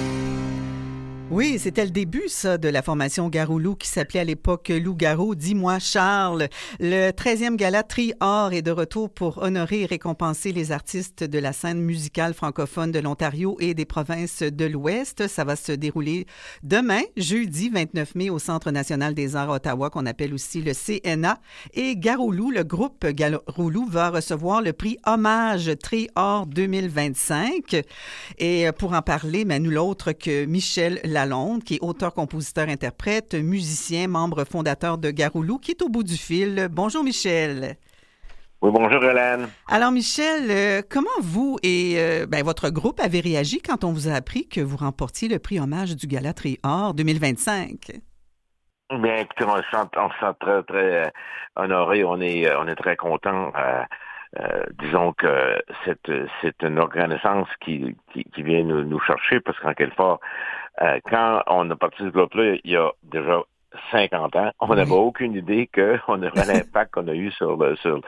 Oui, c'était le début, ça, de la formation Garoulou qui s'appelait à l'époque Loup-Garou. Dis-moi, Charles. Le 13e gala Tri-Or est de retour pour honorer et récompenser les artistes de la scène musicale francophone de l'Ontario et des provinces de l'Ouest. Ça va se dérouler demain, jeudi 29 mai, au Centre national des arts Ottawa, qu'on appelle aussi le CNA. Et Garoulou, le groupe Garoulou, va recevoir le prix Hommage Tri-Or 2025. Et pour en parler, nul autre que Michel Lalonde, qui est auteur, compositeur, interprète, musicien, membre fondateur de Garoulou, qui est au bout du fil. Bonjour Michel. Oui, bonjour Hélène. Alors Michel, comment vous et votre groupe avez réagi quand on vous a appris que vous remportiez le prix Hommage du Gala Tri-Or 2025? Bien, écoutez, on se sent très, très honoré. On est très content. Disons que c'est une reconnaissance qui vient nous chercher, parce qu'en quelque part, quand on a parti de ce groupe-là, il y a déjà 50 ans, on n'avait aucune idée qu'on aurait l'impact qu'on a eu sur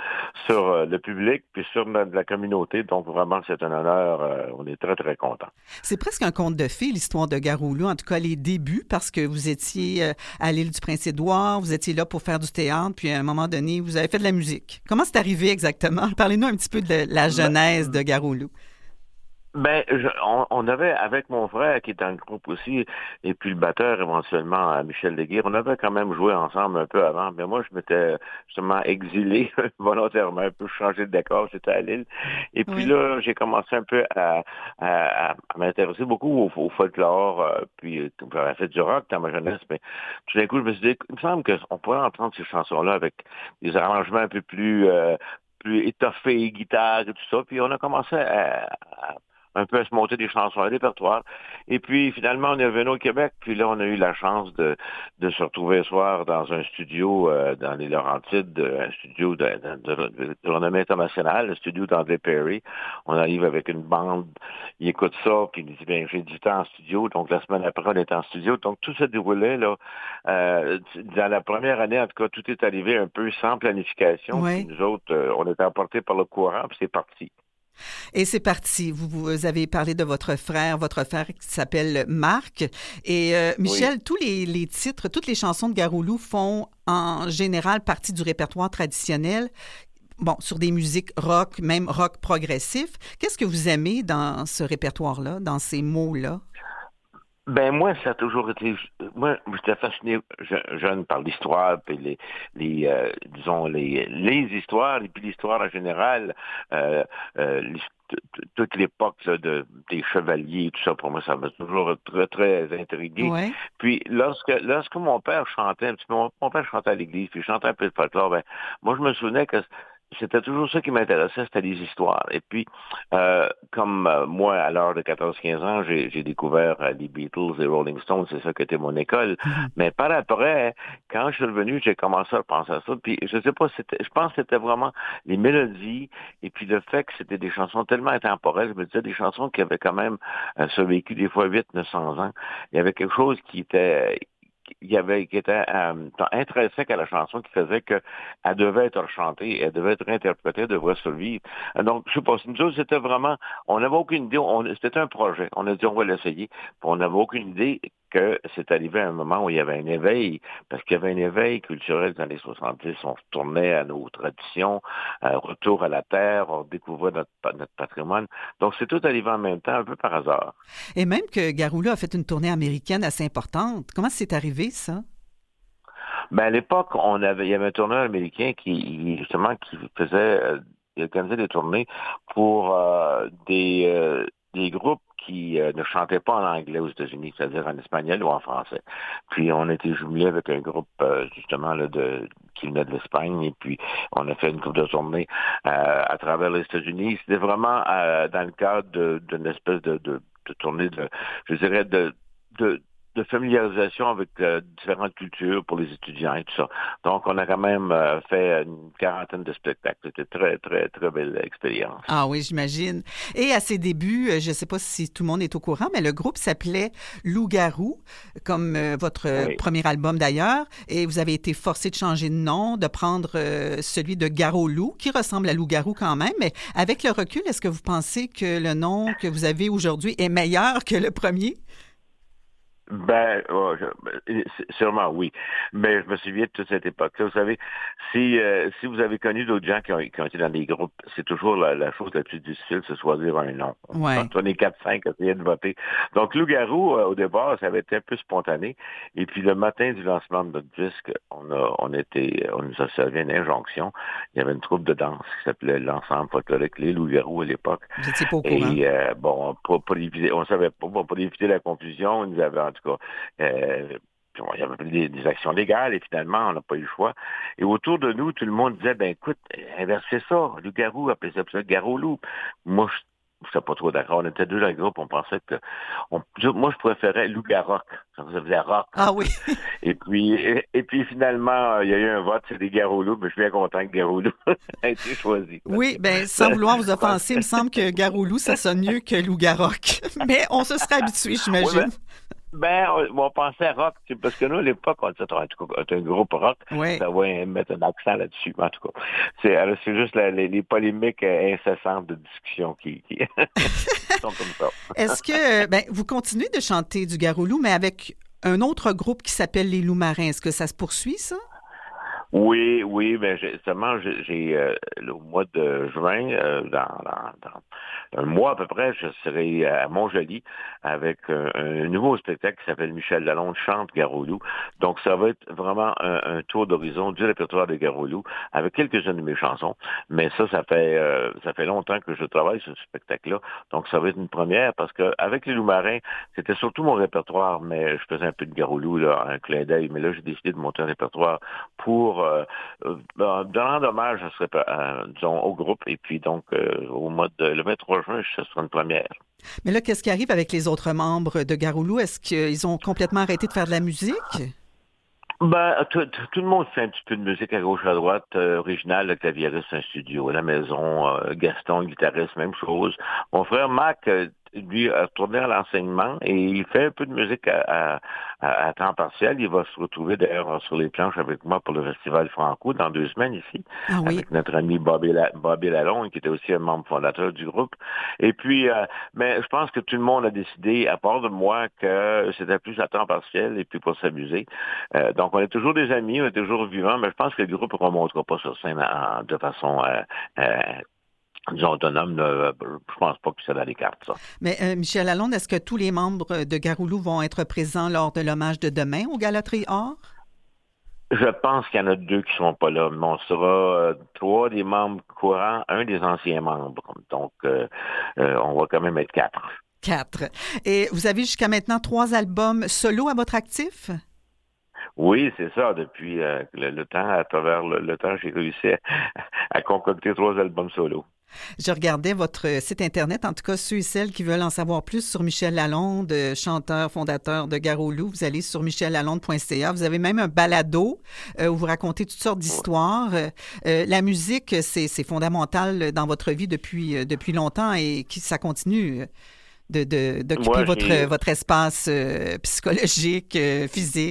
le public puis sur la communauté. Donc vraiment, c'est un honneur. On est très, très contents. C'est presque un conte de fées, l'histoire de Garoulou, en tout cas les débuts, parce que vous étiez à l'île du Prince-Édouard, vous étiez là pour faire du théâtre, puis à un moment donné, vous avez fait de la musique. Comment c'est arrivé exactement? Parlez-nous un petit peu de la genèse de Garoulou. Ben, on avait, avec mon frère, qui est dans le groupe aussi, et puis le batteur, éventuellement, Michel Leguire, on avait quand même joué ensemble un peu avant. Mais moi, je m'étais justement exilé volontairement, un peu changé de décor, j'étais à Lille. Et puis là, j'ai commencé un peu à m'intéresser beaucoup au folklore, puis j'avais fait du rock dans ma jeunesse, mais tout d'un coup, je me suis dit, il me semble qu'on pourrait entendre ces chansons-là avec des arrangements un peu plus étoffés, guitare et tout ça. Puis on a commencé un peu à se monter des chansons, un répertoire. Et puis, finalement, on est revenu au Québec. Puis là, on a eu la chance de se retrouver ce soir dans un studio dans les Laurentides, un studio de renommée internationale, le studio d'André Perry. On arrive avec une bande, il écoute ça, puis il dit, bien, j'ai du temps en studio. Donc, la semaine après, on est en studio. Donc, tout se déroulait, là. Dans la première année, en tout cas, tout est arrivé un peu sans planification. Oui. Puis nous autres, on était emportés par le courant, puis c'est parti. Et c'est parti. Vous avez parlé de votre frère qui s'appelle Marc. Et Michel, tous les titres, toutes les chansons de Garoulou font en général partie du répertoire traditionnel. Bon, sur des musiques rock, même rock progressif. Qu'est-ce que vous aimez dans ce répertoire-là, dans ces mots-là? Ben moi, ça a toujours été. Moi, j'étais fasciné jeune par l'histoire, puis les histoires, et puis l'histoire en général, toute l'époque là, des chevaliers et tout ça. Pour moi, ça m'a toujours très, très intrigué. Ouais. Puis lorsque mon père chantait un petit peu, mon père chantait à l'église, puis il chantait un peu de folklore, ben moi je me souvenais que c'était toujours ça qui m'intéressait, c'était les histoires. Et puis, comme moi, à l'âge de 14-15 ans, j'ai découvert les Beatles et Rolling Stones, c'est ça qui était mon école. Mais par après, quand je suis revenu, j'ai commencé à penser à ça. Puis, je sais pas, je pense que c'était vraiment les mélodies et puis le fait que c'était des chansons tellement intemporelles. Je me disais, des chansons qui avaient quand même survécu des fois 800-900 ans. Il y avait quelque chose qui était intrinsèque à la chanson qui faisait qu'elle devait être chantée, elle devait être interprétée, elle devrait survivre. Donc, je sais pas, nous autres, c'était vraiment, on n'avait aucune idée, c'était un projet. On a dit, on va l'essayer. Puis on n'avait aucune idée que c'est arrivé à un moment où il y avait un éveil, parce qu'il y avait un éveil culturel dans les années 70. On retournait à nos traditions, retour à la terre, on découvrait notre patrimoine. Donc, c'est tout arrivé en même temps, un peu par hasard. Et même que Garoulou a fait une tournée américaine assez importante. Comment c'est arrivé, ça? Ben, à l'époque, il y avait un tourneur américain qui organisait des tournées pour des groupes qui ne chantaient pas en anglais aux États-Unis, c'est-à-dire en espagnol ou en français. Puis on a été jumelés avec un groupe justement là qui venait de l'Espagne, et puis on a fait une couple de tournées à travers les États-Unis. C'était vraiment dans le cadre d'une espèce de tournée de de familiarisation avec différentes cultures pour les étudiants et tout ça. Donc, on a quand même fait une quarantaine de spectacles. C'était très, très, très belle expérience. Ah oui, j'imagine. Et à ses débuts, je ne sais pas si tout le monde est au courant, mais le groupe s'appelait Loup-Garou, comme votre premier album d'ailleurs. Et vous avez été forcé de changer de nom, de prendre celui de Garou-Loup, qui ressemble à Loup-Garou quand même. Mais avec le recul, est-ce que vous pensez que le nom que vous avez aujourd'hui est meilleur que le premier? Ben, sûrement oui. Mais je me souviens de toute cette époque-là. Vous savez, si vous avez connu d'autres gens qui ont été dans des groupes, c'est toujours la chose la plus difficile, c'est choisir un nom. Ouais. Quand on est 4-5, essayer de voter. Donc, Loup-Garou, au départ, ça avait été un peu spontané. Et puis, le matin du lancement de notre disque, on nous a servi une injonction. Il y avait une troupe de danse qui s'appelait l'Ensemble folklorique Les Loups-Garous à l'époque. Vous étiez pas au courant. Et, pour éviter, on savait pas, pour éviter la confusion, ils nous avaient en tout cas, il y avait des actions légales et finalement, on n'a pas eu le choix. Et autour de nous, tout le monde disait, ben écoute, inversez ça, Loup-Garou, appelez ça Garou-Loup. Moi, je n'étais pas trop d'accord. On était deux dans le groupe, on pensait que... moi, je préférais Loup-Garoc. Ça faisait rock. Ah oui. Et puis finalement, il y a eu un vote, c'est des Garou-Loup, mais je suis bien content que Garou-Loup ait été choisi. Oui, bien, sans vouloir vous offenser, il me semble que Garou-Loup, ça sonne mieux que Loup-Garoc. Mais on se serait habitué, j'imagine. Oui, on pensait rock, parce que nous, à l'époque, on disait, en tout cas, un groupe rock, ça va mettre un accent là-dessus. En tout cas, c'est juste les polémiques incessantes de discussion qui sont comme ça. Est-ce que vous continuez de chanter du Garou-Loup, mais avec un autre groupe qui s'appelle les Loups Marins? Est-ce que ça se poursuit, ça? Oui, mais justement, j'ai au mois de juin, dans un mois à peu près, je serai à Montjoly avec un nouveau spectacle qui s'appelle Michel Lalonde chante Garou-Loup. Donc, ça va être vraiment un tour d'horizon du répertoire de Garou-Loup avec quelques-unes de mes chansons. Mais ça fait longtemps que je travaille sur ce spectacle-là. Donc, ça va être une première parce que avec les Loups Marins, c'était surtout mon répertoire, mais je faisais un peu de Garou-Loup, là, un clin d'œil. Mais là, j'ai décidé de monter un répertoire pour rendre hommage disons, au groupe. Et puis donc, le 23 juin, ce sera une première. Mais là, qu'est-ce qui arrive avec les autres membres de Garou-Loup? Est-ce qu'ils ont complètement arrêté de faire de la musique? Tout le monde fait un petit peu de musique à gauche, à droite, originale, le claviériste, un studio, à la maison, Gaston, guitariste, même chose. Mon frère Mac, lui, a retourné à l'enseignement et il fait un peu de musique à temps partiel. Il va se retrouver d'ailleurs sur les planches avec moi pour le Festival Franco dans 2 semaines ici, avec notre ami Bobby Lalonde, qui était aussi un membre fondateur du groupe. Et puis, mais je pense que tout le monde a décidé, à part de moi, que c'était plus à temps partiel et puis pour s'amuser. Donc, on est toujours des amis, on est toujours vivants, mais je pense que le groupe ne remontera pas sur scène de façon... disons, autonome, je pense pas que c'est dans les cartes, ça. Mais Michel Lalonde, est-ce que tous les membres de Garou-Loup vont être présents lors de l'hommage de demain au Galaterie Or? Je pense qu'il y en a 2 qui ne seront pas là, mais on sera 3 des membres courants, 1 des anciens membres. Donc, on va quand même être 4. 4. Et vous avez jusqu'à maintenant 3 albums solo à votre actif? Oui, c'est ça. Depuis le temps, à travers le temps, j'ai réussi à concocter 3 albums solo. Je regardais votre site Internet, en tout cas ceux et celles qui veulent en savoir plus sur Michel Lalonde, chanteur, fondateur de Garou-Loup. Vous allez sur michellalonde.ca. Vous avez même un balado où vous racontez toutes sortes d'histoires. La musique, c'est fondamental dans votre vie depuis longtemps et ça continue d'occuper votre espace psychologique, physique.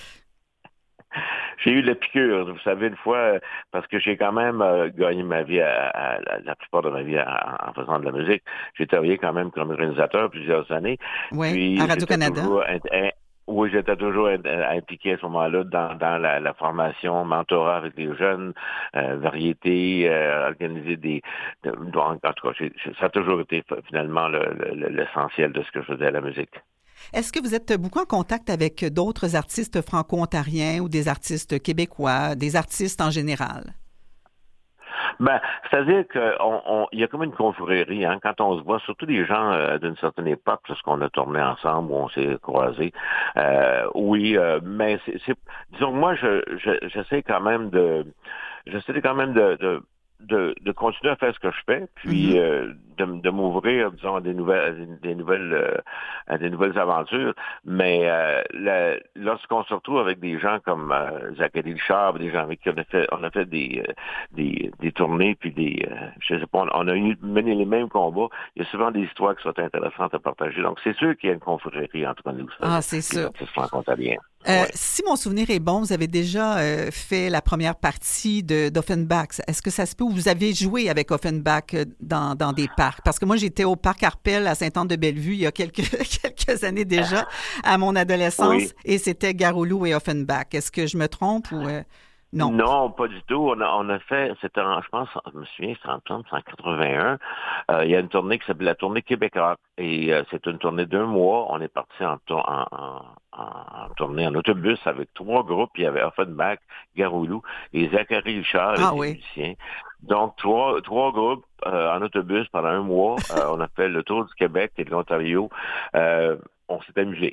J'ai eu la piqûre, vous savez, une fois, parce que j'ai quand même gagné ma vie, la plupart de ma vie en faisant de la musique. J'ai travaillé quand même comme réalisateur plusieurs années. Oui, à Radio-Canada. Oui, j'étais toujours impliqué à ce moment-là dans la formation, mentorat avec les jeunes, variété, organiser en tout cas, ça a toujours été finalement l'essentiel de ce que je faisais à la musique. Est-ce que vous êtes beaucoup en contact avec d'autres artistes franco-ontariens ou des artistes québécois, des artistes en général? C'est-à-dire qu'il y a comme une confrérie, quand on se voit, surtout des gens d'une certaine époque, lorsqu'on a tourné ensemble, où on s'est croisés. Mais disons que moi, j'essaie quand même de de continuer à faire ce que je fais, puis de m'ouvrir, disons, à des nouvelles aventures. Mais lorsqu'on se retrouve avec des gens comme Zachary Richard, des gens avec qui on a fait des tournées, puis je sais pas, on a mené les mêmes combats. Il y a souvent des histoires qui sont intéressantes à partager. Donc, c'est sûr qu'il y a une confrérie entre nous. Ah, c'est sûr. Ouais. Si mon souvenir est bon, vous avez déjà fait la première partie d'Offenbach. Est-ce que ça se peut ou vous avez joué avec Offenbach dans des parcs? Parce que moi, j'étais au parc Arpel à Sainte-Anne-de-Bellevue il y a quelques années déjà, à mon adolescence, et c'était Garoulou et Offenbach. Est-ce que je me trompe ou... Non. Non, pas du tout. On a fait, c'était je pense, je me souviens, c'était en 1981. Il y a une tournée qui s'appelle la tournée Québécois. Et c'est une tournée d'1 mois. On est parti en tournée en autobus avec 3 groupes. Il y avait Offenbach, Garoulou et Zachary Richard, les musiciens. Donc, trois groupes en autobus pendant 1 mois. On a fait le tour du Québec et de l'Ontario. On s'est amusé.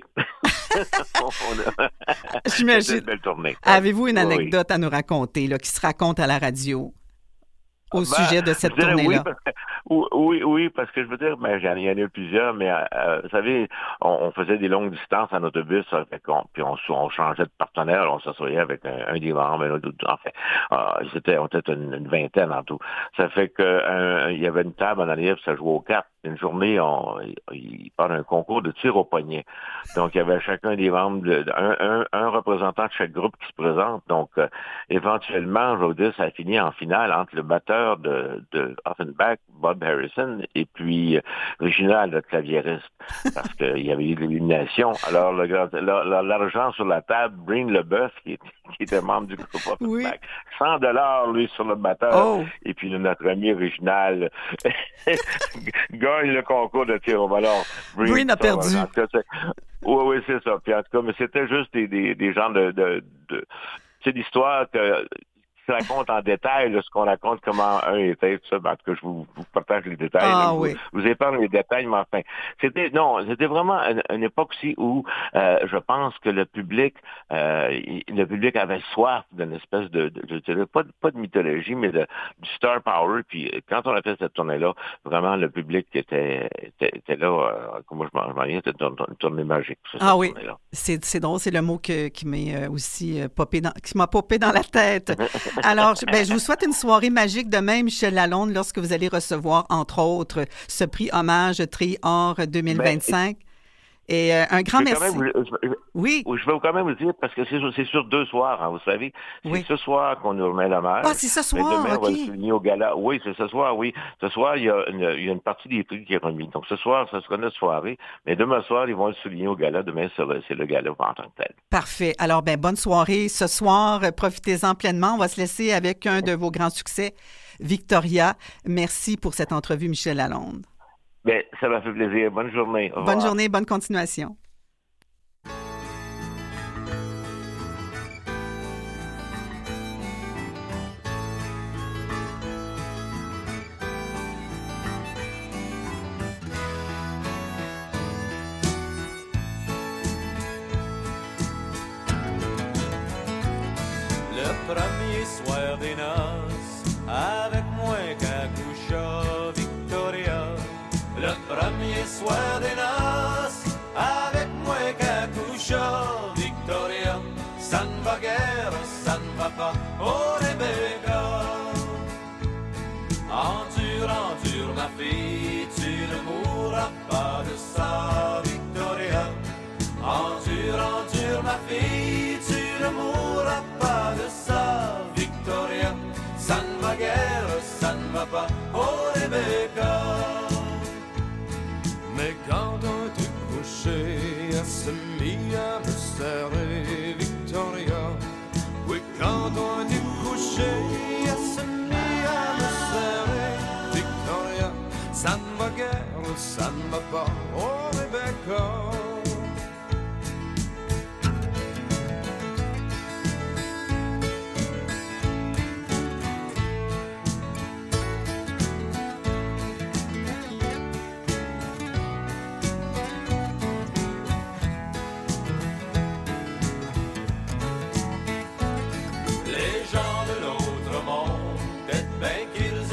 J'imagine. C'était une belle tournée. Avez-vous une anecdote à nous raconter, là, qui se raconte à la radio au sujet de cette tournée-là? Oui, parce que je veux dire, il y en a plusieurs, mais vous savez, on faisait des longues distances en autobus, puis on changeait de partenaire, on s'assoyait avec un des membres, on était une vingtaine en tout. Ça fait que il y avait une table en arrière, puis ça jouait aux cartes. Une journée, il parle d'un concours de tir au poignet. Donc, il y avait chacun des membres, un représentant de chaque groupe qui se présente. Donc, éventuellement, je vais vous dire, ça a fini en finale entre le batteur de Offenbach, Bob Harrison, et puis Réginald, le claviériste, parce qu'il y avait eu l'élimination. Alors, l'argent sur la table, Breen Leboeuf, qui était membre du groupe Offenbach, $100, lui, sur le batteur. Et puis, notre ami Réginald gagne le concours de tir au ballon. Breen a perdu. Oui, c'est ça. Puis en tout cas, mais c'était juste des gens c'est l'histoire que se raconte en détail, là, ce qu'on raconte, comment un était, tout ça. En tout cas, je vous partage les détails. Vous épargne les détails, mais enfin, c'était vraiment une époque aussi où je pense que le public avait soif d'une espèce de pas de mythologie, mais du star power. Puis quand on a fait cette tournée-là, vraiment, le public était là, comme moi je m'en viens, c'était une tournée magique. C'est drôle, c'est le mot qui m'est aussi qui m'a popé dans la tête. Alors, je vous souhaite une soirée magique demain, Michel Lalonde, lorsque vous allez recevoir, entre autres, ce prix Hommage Tri-Or 2025. Et un grand merci. Oui. Je vais quand même vous dire, parce que c'est sur 2 soirs, hein, vous savez. C'est ce soir qu'on nous remet l'hommage. Ah, c'est ce soir, mais demain, on va le souligner au gala. Oui, c'est ce soir, oui. Ce soir, il y a une partie des prix qui est remise. Donc, ce soir, ce sera notre soirée. Mais demain soir, ils vont le souligner au gala. Demain, c'est le gala en tant que tel. Parfait. Alors, bonne soirée ce soir. Profitez-en pleinement. On va se laisser avec un de vos grands succès, Victoria. Merci pour cette entrevue, Michel Lalonde. Ça m'a fait plaisir. Bonne journée. Au revoir. Bonne journée, bonne continuation. Le premier soir des noces, avec moi Kakusha Victoria. Le premier soir des noces, avec moi Kakusha Victoria. Ça ne va guère, ça ne va pas, oh Rebecca. Endure, ma fille, tu ne mourras pas de ça, Victoria. Endure, ma fille, tu ne mourras pas de ça, Victoria. Ça ne va guère, ça ne va pas, oh Rebecca. Mais quand on t'est couché, elle se mit à me serrer, Victoria. Oui, quand on t'est couché, elle se mit à me serrer, Victoria. Ça ne va guère, ça ne va pas, oh Rebecca. Les gens de l'autre monde, peut-être bien qu'ils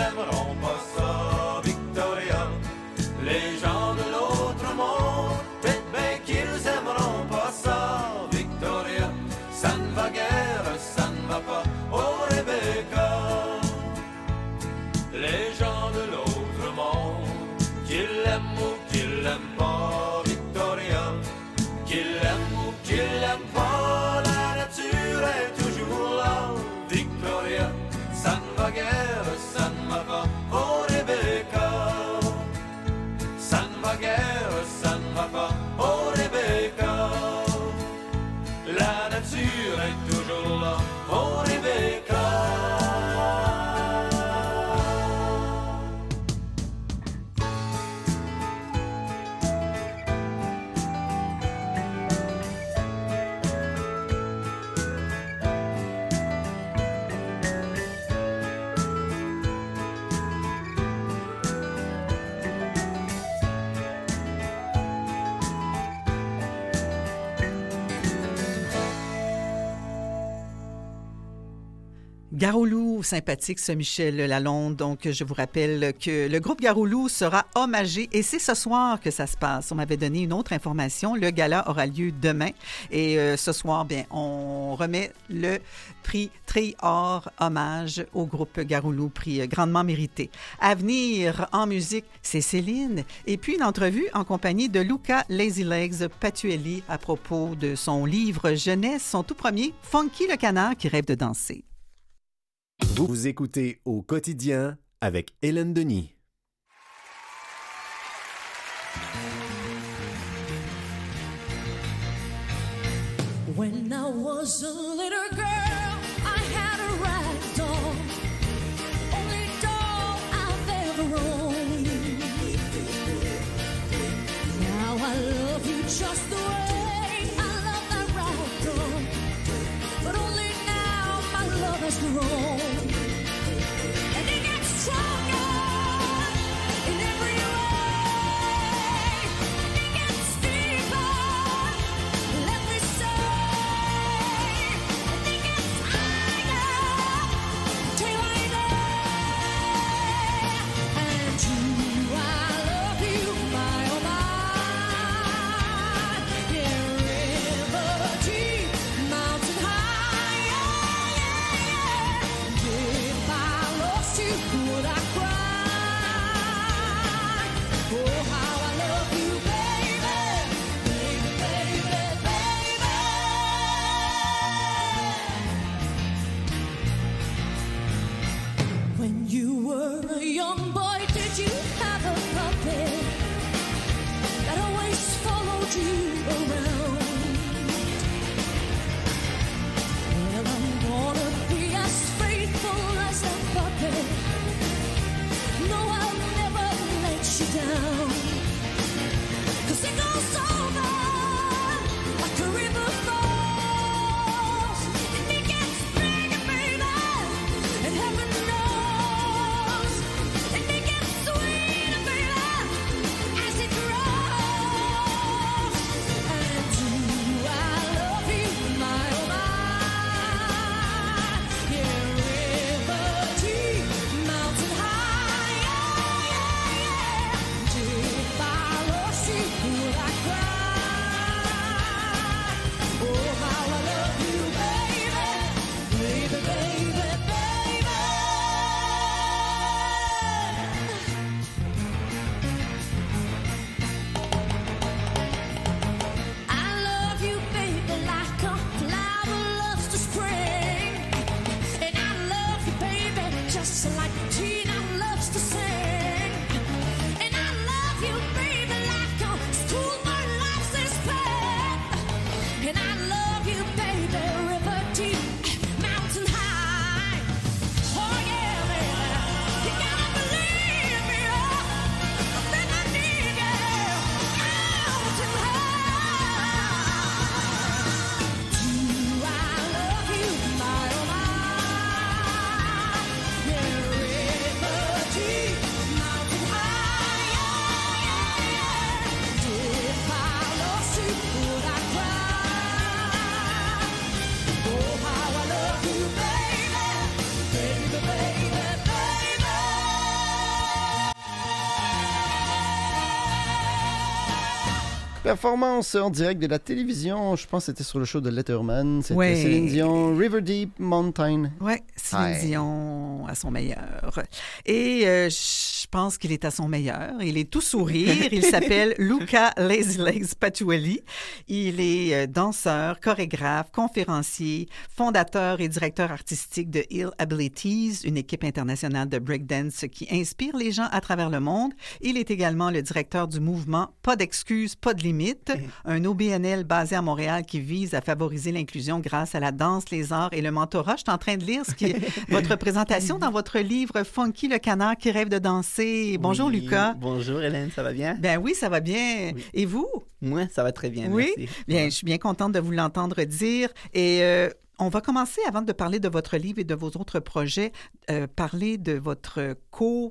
Garoulou, sympathique ce Michel Lalonde. Donc, je vous rappelle que le groupe Garoulou sera hommagé et c'est ce soir que ça se passe. On m'avait donné une autre information. Le gala aura lieu demain et ce soir, bien, on remet le prix Tri-Or hommage au groupe Garoulou, prix grandement mérité. À venir en musique, c'est Céline et puis une entrevue en compagnie de Luca Lazy Legs Patuelli à propos de son livre jeunesse, son tout premier, Funky le canard qui rêve de danser. Vous écoutez Au quotidien avec Hélène Denis. When I was a little girl, I had a rag doll, only doll I've ever owned. Now I love you just the way I love that rag doll, but only now my love has grown. And it gets stronger in every way, and it gets deeper, let me say. Performance en direct de la télévision, je pense que c'était sur le show de Letterman. C'était ouais. Céline Dion, River Deep Mountain. Oui, Céline Dion à son meilleur. Et je pense qu'il est à son meilleur. Il est tout sourire. Il s'appelle Luca Lazy Legs Patuelli. Il est danseur, chorégraphe, conférencier, fondateur et directeur artistique de Ill Abilities, une équipe internationale de breakdance qui inspire les gens à travers le monde. Il est également le directeur du mouvement Pas d'excuses, pas de limites, un OBNL basé à Montréal qui vise à favoriser l'inclusion grâce à la danse, les arts et le mentorat. Je suis en train de lire votre présentation dans votre livre Funky le canard qui rêve de danser. Bonjour oui. Lucas. Bonjour Hélène, ça va bien? Ben oui, ça va bien. Oui. Et vous? Moi, ça va très bien, oui? Merci. Bien, je suis bien contente de vous l'entendre dire. Et on va commencer, avant de parler de votre livre et de vos autres projets, parler de votre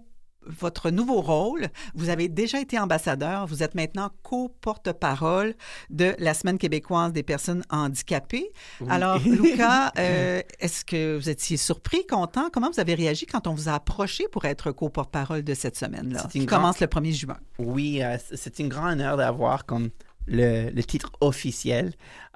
votre nouveau rôle. Vous avez déjà été ambassadeur. Vous êtes maintenant co-porte-parole de la Semaine québécoise des personnes handicapées. Oui. Alors, Luca, est-ce que vous étiez surpris, content? Comment vous avez réagi quand on vous a approché pour être co-porte-parole de cette semaine-là, qui commence le 1er juin? Oui, c'est un grand honneur d'avoir comme le titre officiel.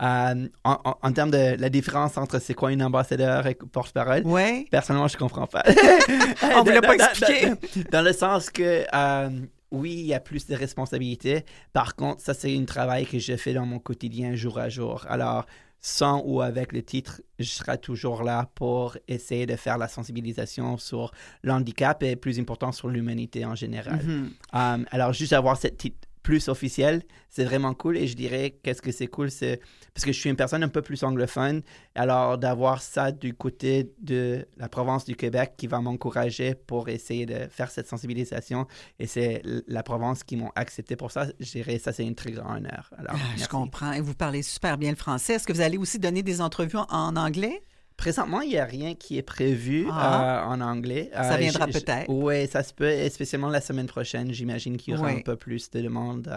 En termes de la différence entre c'est quoi une ambassadeur et porte-parole, personnellement, je ne comprends pas. On ne vous l'a pas expliqué. Dans le sens que, oui, il y a plus de responsabilités. Par contre, ça, c'est un travail que je fais dans mon quotidien jour à jour. Alors, sans ou avec le titre, je serai toujours là pour essayer de faire la sensibilisation sur l'handicap et, plus important, sur l'humanité en général. Alors, juste avoir cette titre plus officiel, c'est vraiment cool. Et je dirais, qu'est-ce que c'est cool, c'est parce que je suis une personne un peu plus anglophone, alors d'avoir ça du côté de la province du Québec qui va m'encourager pour essayer de faire cette sensibilisation. Et c'est la province qui m'ont accepté pour ça. Je dirais, ça, c'est un très grand honneur. Alors, je comprends. Et vous parlez super bien le français. Est-ce que vous allez aussi donner des entrevues en anglais? Présentement, il n'y a rien qui est prévu en anglais. Ça viendra peut-être. Oui, ça se peut, et spécialement la semaine prochaine. J'imagine qu'il y aura un peu plus de demandes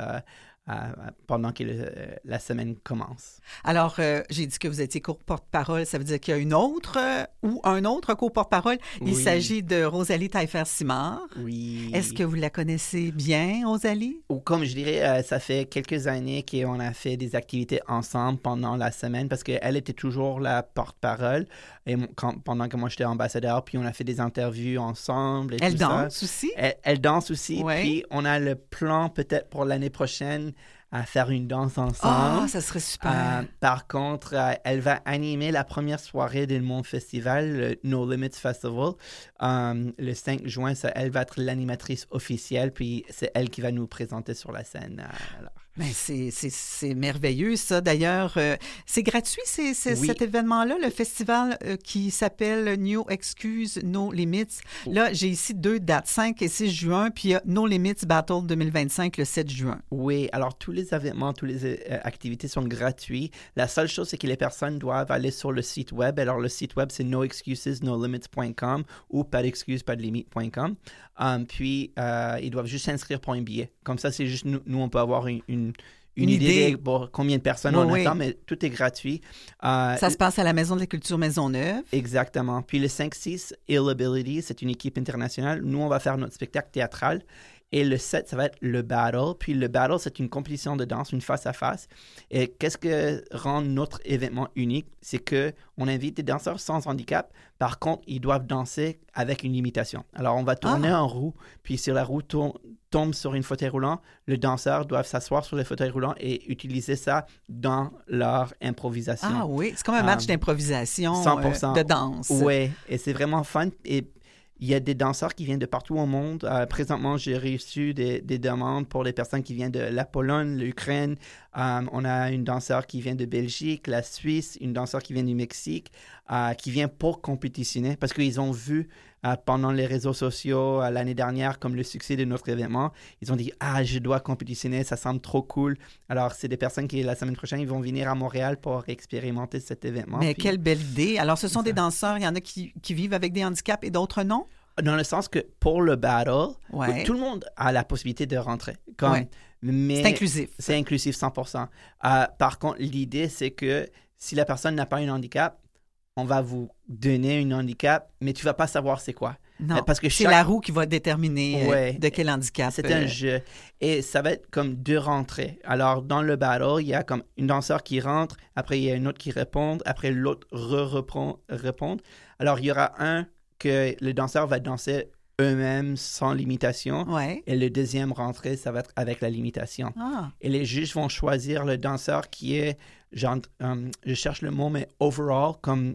pendant que la semaine commence. Alors, j'ai dit que vous étiez co-porte-parole. Ça veut dire qu'il y a une autre ou un autre co-porte-parole. Il s'agit de Rosalie Taillefer-Simard. Oui. Est-ce que vous la connaissez bien, Rosalie? Ou comme je dirais, ça fait quelques années qu'on a fait des activités ensemble pendant la semaine parce qu'elle était toujours la porte-parole et pendant que moi j'étais ambassadeur. Puis on a fait des interviews ensemble. Elle danse aussi? Elle danse aussi. Puis on a le plan peut-être pour l'année prochaine à faire une danse ensemble. Ah, ça serait super. Par contre, elle va animer la première soirée de mon festival, le No Limits Festival. Le 5 juin, elle va être l'animatrice officielle, puis c'est elle qui va nous présenter sur la scène. Ben c'est merveilleux, ça. D'ailleurs, c'est gratuit, cet événement-là, le festival qui s'appelle New Excuse, No Limits. Là, j'ai ici 2 dates, 5 et 6 juin, puis il y a No Limits Battle 2025 le 7 juin. Oui, alors tous les événements, toutes les activités sont gratuits. La seule chose, c'est que les personnes doivent aller sur le site web. Alors, le site web, c'est noexcusesnolimits.com ou pasdexcuses-pasdelimites.com. Puis, ils doivent juste s'inscrire pour un billet. Comme ça, c'est juste nous on peut avoir une idée pour combien de personnes on attend, mais tout est gratuit. Ça se passe à la Maison de la Culture Maisonneuve. Exactement. Puis le 5-6, Ill Ability, c'est une équipe internationale. Nous, on va faire notre spectacle théâtral. Et le 7, ça va être le battle. Puis le battle, c'est une compétition de danse, une face-à-face. Et qu'est-ce que rend notre événement unique? C'est qu'on invite des danseurs sans handicap. Par contre, ils doivent danser avec une limitation. Alors, on va tourner en roue. Puis si la roue tombe sur une fauteuil roulant, le danseur doit s'asseoir sur le fauteuil roulant et utiliser ça dans leur improvisation. Ah oui, c'est comme un match d'improvisation 100%. De danse. Oui, et c'est vraiment fun. Et il y a des danseurs qui viennent de partout au monde. Présentement, j'ai reçu des demandes pour les personnes qui viennent de la Pologne, l'Ukraine. On a une danseur qui vient de Belgique, la Suisse, une danseur qui vient du Mexique, qui vient pour compétitionner parce qu'ils ont vu pendant les réseaux sociaux l'année dernière comme le succès de notre événement. Ils ont dit « Ah, je dois compétitionner, ça semble trop cool. » Alors, c'est des personnes qui, la semaine prochaine, ils vont venir à Montréal pour expérimenter cet événement. Mais quelle belle idée. Alors, ce sont des danseurs, il y en a qui vivent avec des handicaps et d'autres non? Dans le sens que pour le battle, tout le monde a la possibilité de rentrer. Mais c'est inclusif. C'est inclusif 100%. Par contre, l'idée, c'est que si la personne n'a pas un handicap, on va vous donner un handicap, mais tu ne vas pas savoir c'est quoi. Non, parce que c'est la roue qui va déterminer de quel handicap. C'est un jeu. Et ça va être comme 2 rentrées. Alors, dans le battle, il y a comme une danseur qui rentre, après il y a une autre qui répond, après l'autre répond. Alors, il y aura un que le danseur va danser eux-mêmes sans limitation. Et le deuxième rentrée, ça va être avec la limitation. Et les juges vont choisir le danseur qui est, je cherche le mot, mais overall,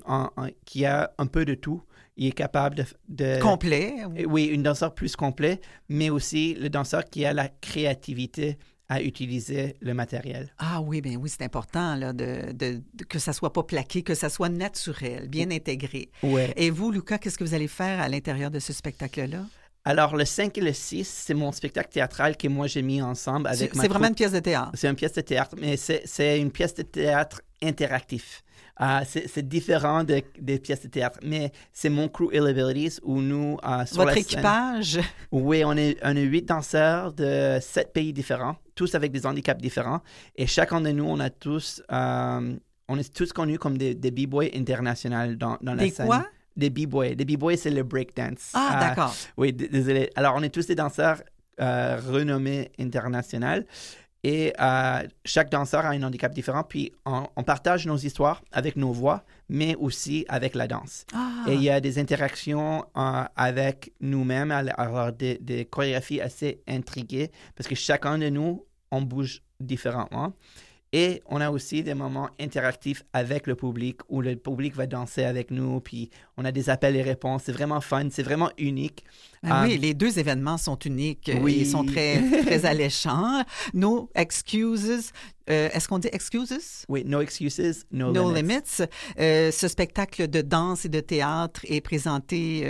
qui a un peu de tout. Il est capable de complet. Oui, une danseur plus complet, mais aussi le danseur qui a la créativité à utiliser le matériel. Ah oui, bien oui, c'est important là, que ça ne soit pas plaqué, que ça soit naturel, bien intégré. Ouais. Et vous, Luca, qu'est-ce que vous allez faire à l'intérieur de ce spectacle-là? Alors, le 5 et le 6, c'est mon spectacle théâtral que moi j'ai mis ensemble avec ma C'est vraiment troupe. une pièce de théâtre. C'est une pièce de théâtre, mais c'est une pièce de théâtre interactif. C'est différent des pièces de théâtre, mais c'est mon crew Ill Abilities où nous, sur Votre la scène, équipage? oui, on est 8 danseurs de 7 pays différents, tous avec des handicaps différents. Et chacun de nous, on est tous connus comme des b-boys internationaux dans la Des scène. quoi? Des b-boys. Des b-boys, c'est le breakdance. Ah, d'accord. Oui, désolé. Alors, on est tous des danseurs renommés internationaux. Et chaque danseur a un handicap différent. Puis, on partage nos histoires avec nos voix, mais aussi avec la danse. Ah. Et il y a des interactions avec nous-mêmes, alors des chorégraphies assez intriguées, parce que chacun de nous, on bouge différemment. Et on a aussi des moments interactifs avec le public où le public va danser avec nous, puis on a des appels et réponses. C'est vraiment fun, c'est vraiment unique. Oui, les deux événements sont uniques. Oui. Ils sont très, très alléchants. No excuses. Est-ce qu'on dit excuses? Oui, no excuses, no limits. Ce spectacle de danse et de théâtre est présenté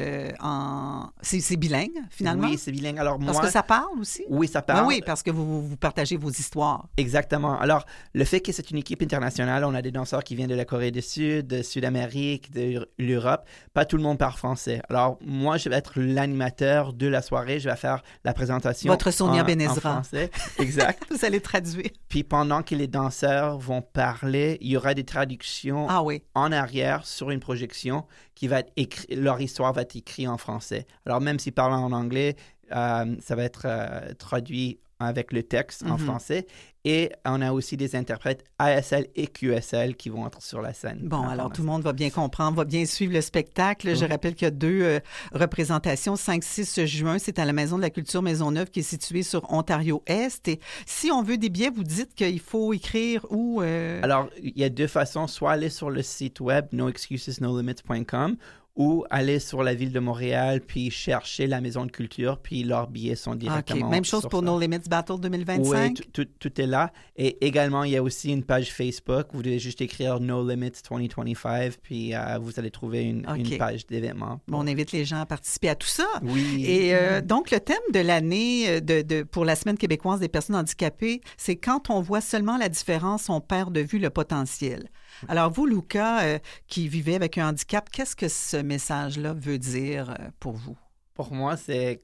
c'est bilingue, finalement? Oui, c'est bilingue. Alors, parce que ça parle aussi? Oui, ça parle. Ben oui, parce que vous partagez vos histoires. Exactement. Alors, le fait que c'est une équipe internationale, on a des danseurs qui viennent de la Corée du Sud, de Sud-Amérique, de l'Europe. Pas tout le monde parle français. Alors, moi, je vais être l'animateur de la soirée. Je vais faire la présentation Votre Sonia en Benezra. français. Exact. Vous allez traduire. Puis pendant que les danseurs vont parler, il y aura des traductions en arrière sur une projection qui va être leur histoire va être écrite en français. Alors même s'ils parlent en anglais, ça va être traduit avec le texte en français. Et on a aussi des interprètes ASL et QSL qui vont être sur la scène. Bon, alors tout le monde va bien comprendre, va bien suivre le spectacle. Oui. Je rappelle qu'il y a 2 représentations, 5-6 juin. C'est à la Maison de la Culture Maisonneuve qui est située sur Ontario-Est. Et si on veut des billets, vous dites qu'il faut écrire où? Alors, il y a 2 façons. Soit aller sur le site web noexcusesnolimits.com ou aller sur la ville de Montréal puis chercher la Maison de Culture, puis leurs billets sont directement Même chose pour ça. No Limits Battle 2025? Oui, tout est là. Et également, il y a aussi une page Facebook. Vous devez juste écrire No Limits 2025, puis vous allez trouver une page d'événements. Bon, on invite les gens à participer à tout ça. Oui. Et donc, le thème de l'année pour la Semaine québécoise des personnes handicapées, c'est quand on voit seulement la différence, on perd de vue le potentiel. Alors, vous, Luca, qui vivez avec un handicap, qu'est-ce que ce message-là veut dire pour vous? Pour moi,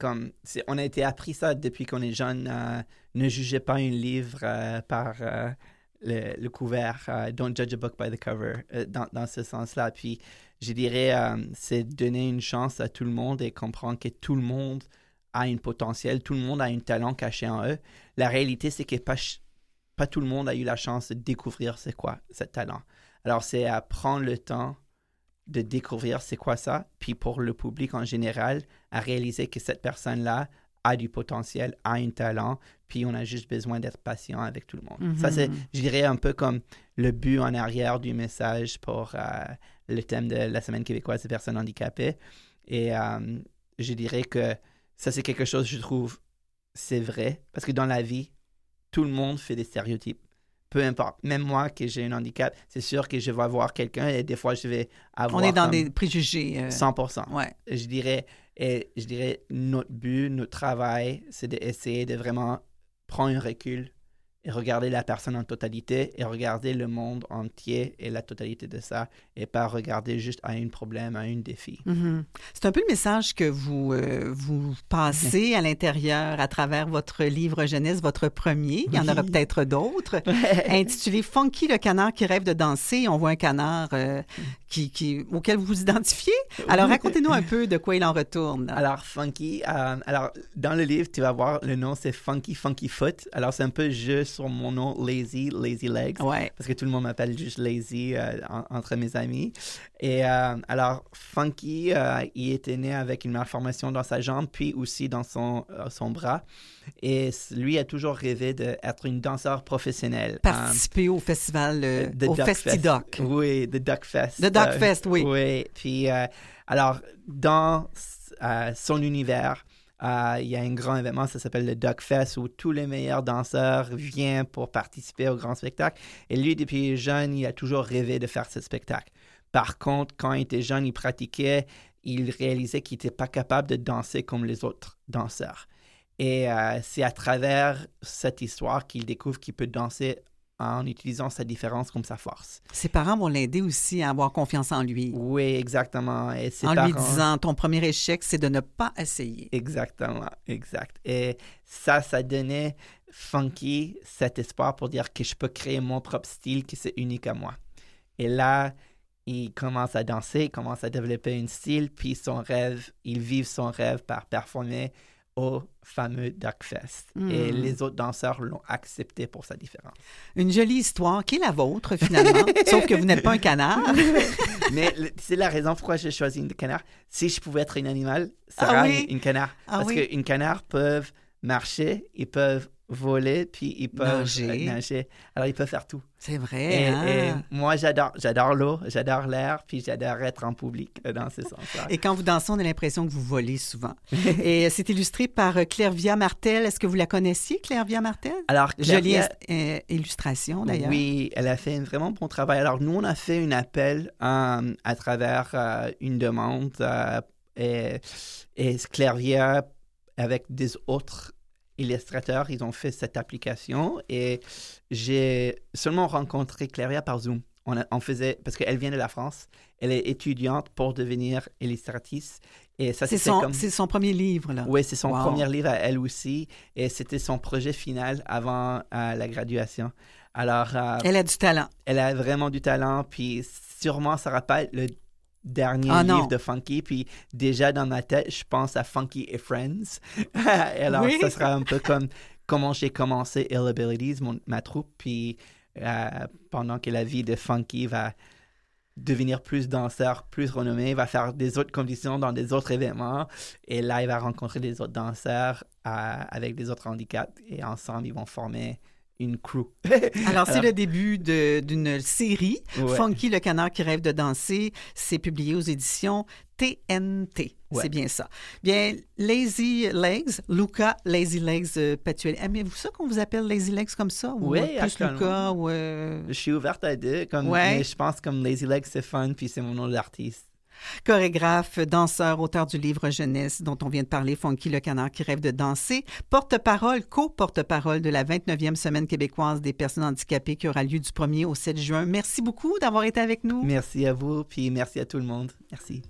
on a été appris ça depuis qu'on est jeune. Ne jugez pas un livre par le couvert. Don't judge a book by the cover, dans ce sens-là. Puis, je dirais, c'est donner une chance à tout le monde et comprendre que tout le monde a un potentiel, tout le monde a un talent caché en eux. La réalité, c'est que pas tout le monde a eu la chance de découvrir c'est quoi ce talent. Alors, c'est à prendre le temps de découvrir c'est quoi ça, puis pour le public en général, à réaliser que cette personne-là a du potentiel, a un talent, puis on a juste besoin d'être patient avec tout le monde. Ça, c'est, je dirais, un peu comme le but en arrière du message pour le thème de la Semaine québécoise des personnes handicapées. Et je dirais que ça, c'est quelque chose, je trouve, c'est vrai, parce que dans la vie, tout le monde fait des stéréotypes. Peu importe. Même moi, que j'ai un handicap, c'est sûr que je vais voir quelqu'un et des fois, je vais avoir... On est dans des préjugés. 100%. Ouais. Je dirais, notre but, notre travail, c'est d'essayer de vraiment prendre un recul et regarder la personne en totalité et regarder le monde entier et la totalité de ça et pas regarder juste à un problème, à un défi. Mm-hmm. C'est un peu le message que vous passez à l'intérieur à travers votre livre jeunesse, votre premier. Il y en aura peut-être d'autres. Intitulé « Funky, le canard qui rêve de danser ». On voit un canard auquel vous vous identifiez. Alors, racontez-nous un peu de quoi il en retourne. Alors, Funky, dans le livre, tu vas voir, le nom, c'est Funky Foot. Alors, c'est un peu juste sur mon nom, Lazy Legs. Ouais. Parce que tout le monde m'appelle juste Lazy entre mes amis. Et alors, Funky, il était né avec une malformation dans sa jambe, puis aussi dans son bras. Et lui a toujours rêvé d'être une danseur professionnelle. Participer au festival, au Festidoc. Oui, The Duck Fest. The Duck Fest, oui. Oui, puis alors, dans son univers, il y a un grand événement, ça s'appelle le Duck Fest, où tous les meilleurs danseurs viennent pour participer au grand spectacle. Et lui, depuis jeune, il a toujours rêvé de faire ce spectacle. Par contre, quand il était jeune, il pratiquait, il réalisait qu'il n'était pas capable de danser comme les autres danseurs. Et c'est à travers cette histoire qu'il découvre qu'il peut danser en utilisant sa différence comme sa force. Ses parents vont l'aider aussi à avoir confiance en lui. Oui, exactement. Et ses en parents... lui disant, ton premier échec, c'est de ne pas essayer. Exactement, exact. Et ça donnait Funky cet espoir pour dire que je peux créer mon propre style, que c'est unique à moi. Et là, il commence à danser, il commence à développer un style, puis il vit son rêve par performer au fameux Duckfest. Et les autres danseurs l'ont accepté pour sa différence. Une jolie histoire qui est la vôtre, finalement, sauf que vous n'êtes pas un canard. Mais c'est la raison pourquoi j'ai choisi une canard. Si je pouvais être un animal, ça serait une canard. Parce qu'une canard peuvent marcher, ils peuvent voler, puis ils peuvent nager. Alors, ils peuvent faire tout. C'est vrai. Et moi, j'adore l'eau, j'adore l'air, puis j'adore être en public dans ce sens-là. Et quand vous dansez, on a l'impression que vous volez souvent. Et c'est illustré par Clairvia Martel. Est-ce que vous la connaissiez, Clairvia Martel? Alors, jolie illustration, d'ailleurs. Oui, elle a fait un vraiment bon travail. Alors, nous, on a fait un appel à travers une demande et Clairvia, avec des autres illustrateurs, ils ont fait cette application et j'ai seulement rencontré Clairvia par Zoom. On faisait, parce qu'elle vient de la France, elle est étudiante pour devenir illustratrice. Et ça, c'est son premier livre, là. Oui, c'est son premier livre à elle aussi. Et c'était son projet final avant la graduation. Alors, elle a du talent. Elle a vraiment du talent. Puis sûrement, ça va pas être le dernier livre de Funky, puis déjà dans ma tête, je pense à Funky et Friends. Alors, ça sera un peu comme comment j'ai commencé Ill Abilities, ma troupe, puis pendant que la vie de Funky va devenir plus danseur, plus renommé, il va faire des autres conditions dans des autres événements, et là, il va rencontrer des autres danseurs avec des autres handicaps, et ensemble, ils vont former une crew. Alors, c'est le début d'une série, Funky, le canard qui rêve de danser. C'est publié aux éditions TNT. C'est bien ça. Bien, Lazy Legs, Luca Lazy Legs Patuelli. Aimez-vous ça qu'on vous appelle Lazy Legs comme ça? Ou oui, plus Luca? Ou Je suis ouverte à deux. Mais je pense comme Lazy Legs, c'est fun, puis c'est mon nom d'artiste. Chorégraphe, danseur, auteur du livre jeunesse dont on vient de parler, Funky le canard qui rêve de danser, porte-parole, co-porte-parole de la 29e Semaine québécoise des personnes handicapées qui aura lieu du 1er au 7 juin. Merci beaucoup d'avoir été avec nous. Merci à vous, puis merci à tout le monde. Merci.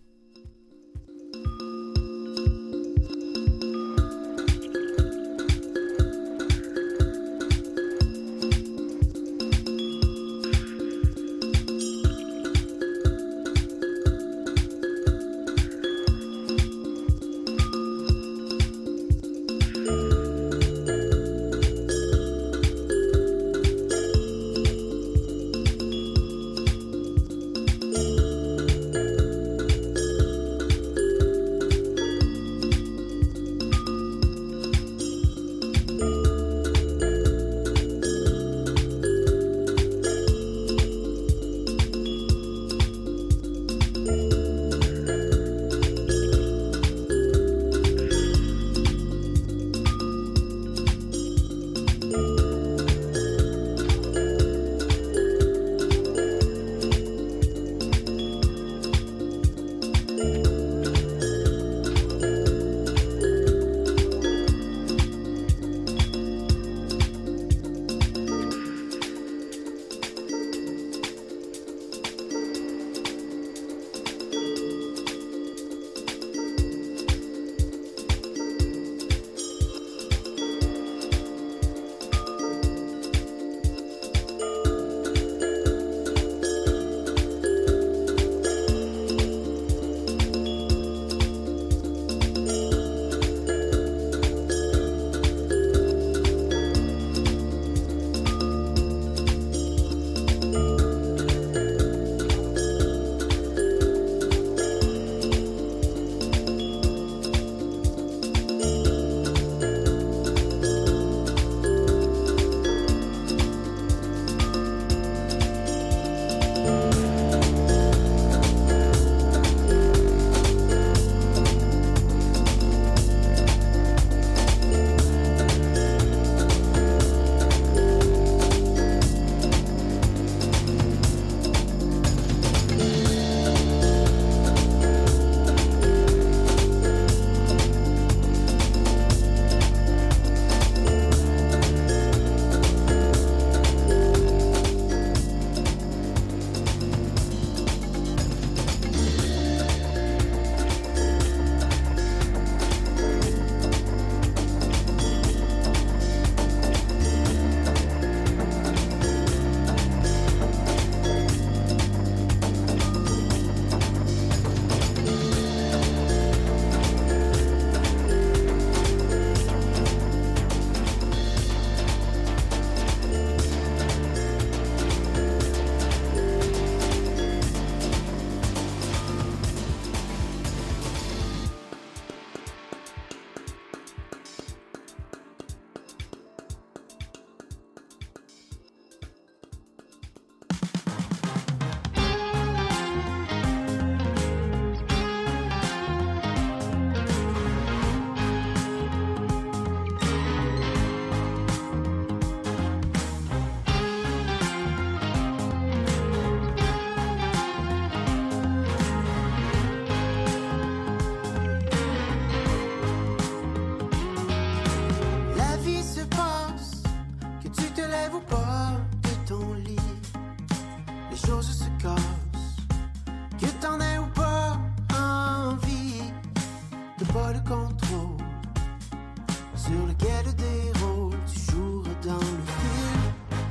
sur lequel des rôles tu joueras dans le film.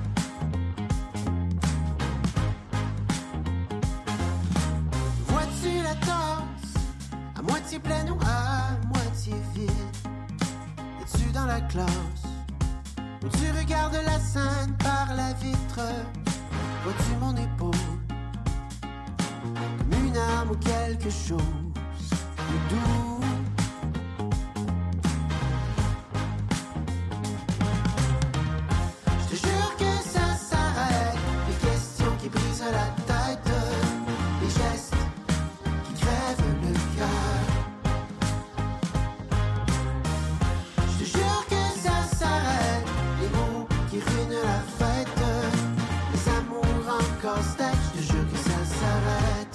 Vois-tu la tasse, à moitié pleine ou à moitié vide? Es-tu dans la classe, où tu regardes la scène par la vitre? Vois-tu mon épaule, comme une arme ou quelque chose de doux? Je te jure que ça s'arrête, les questions qui brisent la tête, les gestes qui crèvent le cœur. Je te jure que ça s'arrête, les mots qui ruinent la fête, les amours en casse-tête. Je te jure que ça s'arrête.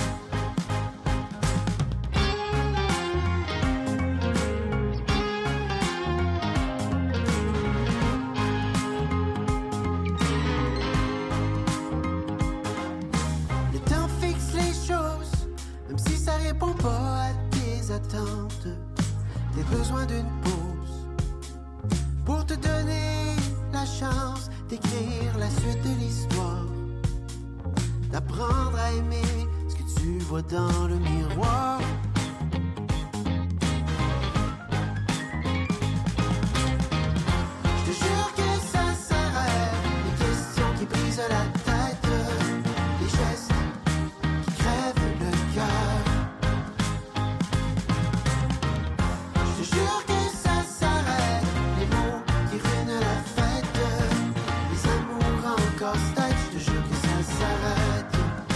Le temps fixe les choses, même si ça répond pas à tes attentes. T'as besoin d'une pause pour te donner la chance d'écrire la suite de l'histoire, d'apprendre à aimer ce que tu vois dans le miroir. Je te jure que ça s'arrête, les questions qui brisent la tête, les gestes qui crèvent le cœur. Je te jure que ça s'arrête, les mots qui ruinent la fête, les amours en casse-tête. Je te jure que ça s'arrête.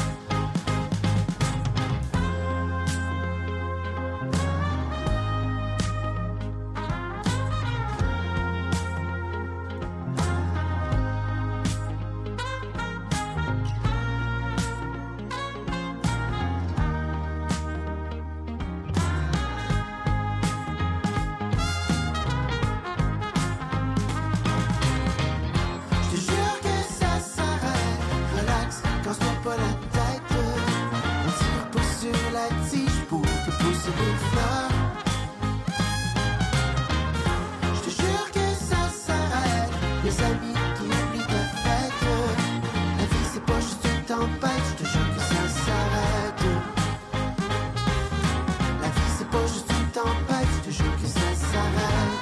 Je te jure que ça s'arrête. Relax, casse-toi pas la tête. On tire pas sur la tige pour te pousser des fleurs. Je te jure que ça s'arrête. Les amis qui oublient ta fête. La vie c'est pas juste une tempête. Je te jure que ça s'arrête. La vie c'est pas juste une tempête. Je te jure que ça s'arrête.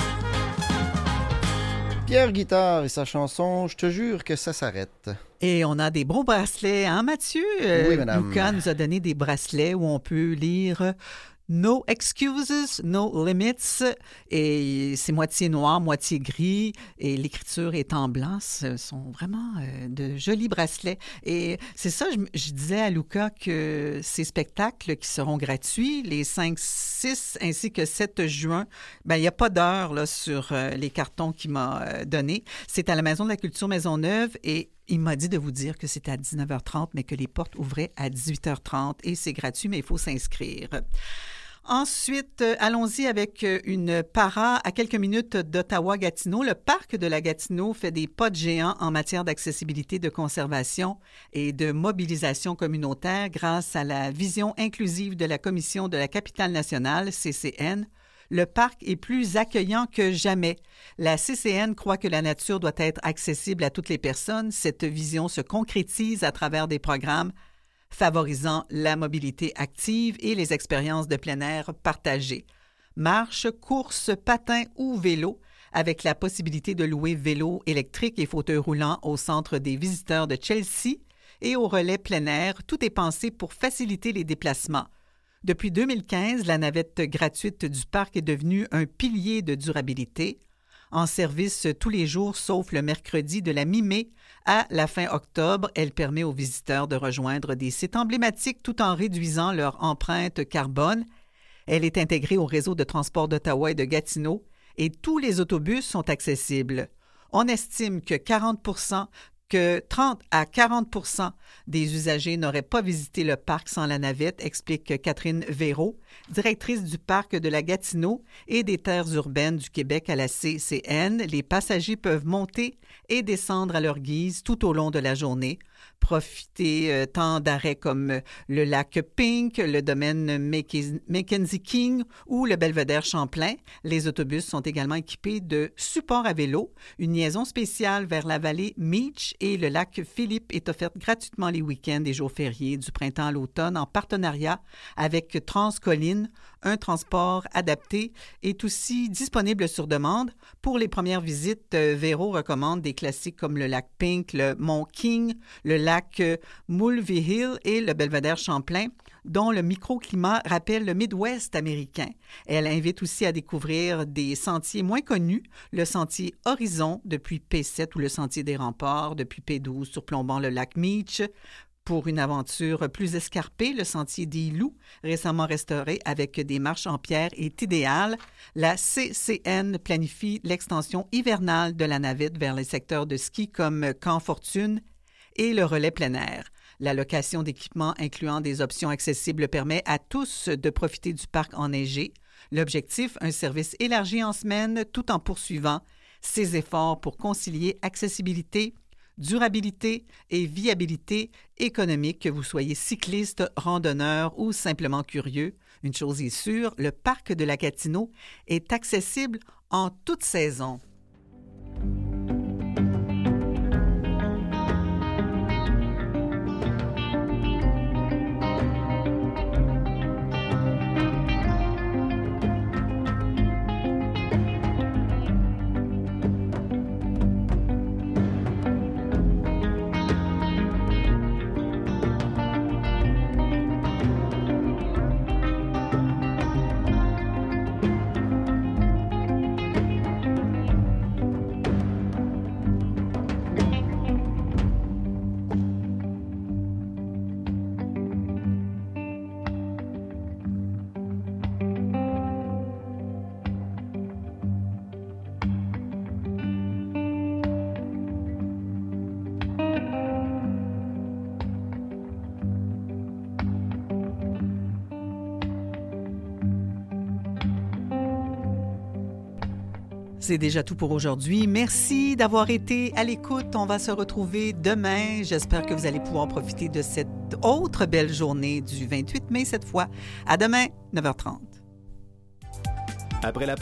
Pierre Guitare et sa chanson « Je te jure que ça s'arrête ». Et on a des bons bracelets, hein, Mathieu? Oui, madame. Luca nous a donné des bracelets où on peut lire No excuses, no limits. Et c'est moitié noir, moitié gris. Et l'écriture est en blanc. Ce sont vraiment de jolis bracelets. Et c'est ça, je disais à Luca que ces spectacles qui seront gratuits, les 5, 6 ainsi que 7 juin, ben, il n'y a pas d'heure là, sur les cartons qu'il m'a donnés. C'est à la Maison de la Culture Maisonneuve et il m'a dit de vous dire que c'était à 19h30, mais que les portes ouvraient à 18h30 et c'est gratuit, mais il faut s'inscrire. Ensuite, allons-y avec une para à quelques minutes d'Ottawa-Gatineau. Le parc de la Gatineau fait des pas de géant en matière d'accessibilité, de conservation et de mobilisation communautaire grâce à la vision inclusive de la Commission de la capitale nationale, CCN. Le parc est plus accueillant que jamais. La CCN croit que la nature doit être accessible à toutes les personnes. Cette vision se concrétise à travers des programmes favorisant la mobilité active et les expériences de plein air partagées. Marche, course, patin ou vélo, avec la possibilité de louer vélo électrique et fauteuil roulant au centre des visiteurs de Chelsea et au relais plein air, tout est pensé pour faciliter les déplacements. Depuis 2015, la navette gratuite du parc est devenue un pilier de durabilité. En service tous les jours, sauf le mercredi de la mi-mai à la fin octobre, elle permet aux visiteurs de rejoindre des sites emblématiques tout en réduisant leur empreinte carbone. Elle est intégrée au réseau de transport d'Ottawa et de Gatineau et tous les autobus sont accessibles. On estime que 30 à 40 des usagers n'auraient pas visité le parc sans la navette, explique Catherine Véraud, directrice du parc de la Gatineau et des terres urbaines du Québec à la CCN. Les passagers peuvent monter et descendre à leur guise tout au long de la journée. Profitez tant d'arrêts comme le lac Pink, le domaine Mackenzie King ou le Belvédère Champlain. Les autobus sont également équipés de supports à vélo. Une liaison spéciale vers la vallée Meech et le lac Philippe est offerte gratuitement les week-ends et jours fériés du printemps à l'automne en partenariat avec Transcolline. Un transport adapté est aussi disponible sur demande. Pour les premières visites, Véro recommande des classiques comme le lac Pink, le mont King, le lac Mulvihill et le Belvédère Champlain, dont le microclimat rappelle le Midwest américain. Elle invite aussi à découvrir des sentiers moins connus, le sentier Horizon depuis P7 ou le sentier des Remparts depuis P12 surplombant le lac Meech. Pour une aventure plus escarpée, le sentier des Loups, récemment restauré avec des marches en pierre, est idéal. La CCN planifie l'extension hivernale de la navette vers les secteurs de ski comme Camp Fortune et le relais plein air. La location d'équipements incluant des options accessibles permet à tous de profiter du parc enneigé. L'objectif, un service élargi en semaine tout en poursuivant ses efforts pour concilier accessibilité, durabilité et viabilité économique, que vous soyez cycliste, randonneur ou simplement curieux. Une chose est sûre, le parc de la Gatineau est accessible en toute saison. C'est déjà tout pour aujourd'hui. Merci d'avoir été à l'écoute. On va se retrouver demain. J'espère que vous allez pouvoir profiter de cette autre belle journée du 28 mai cette fois. À demain, 9h30. Après la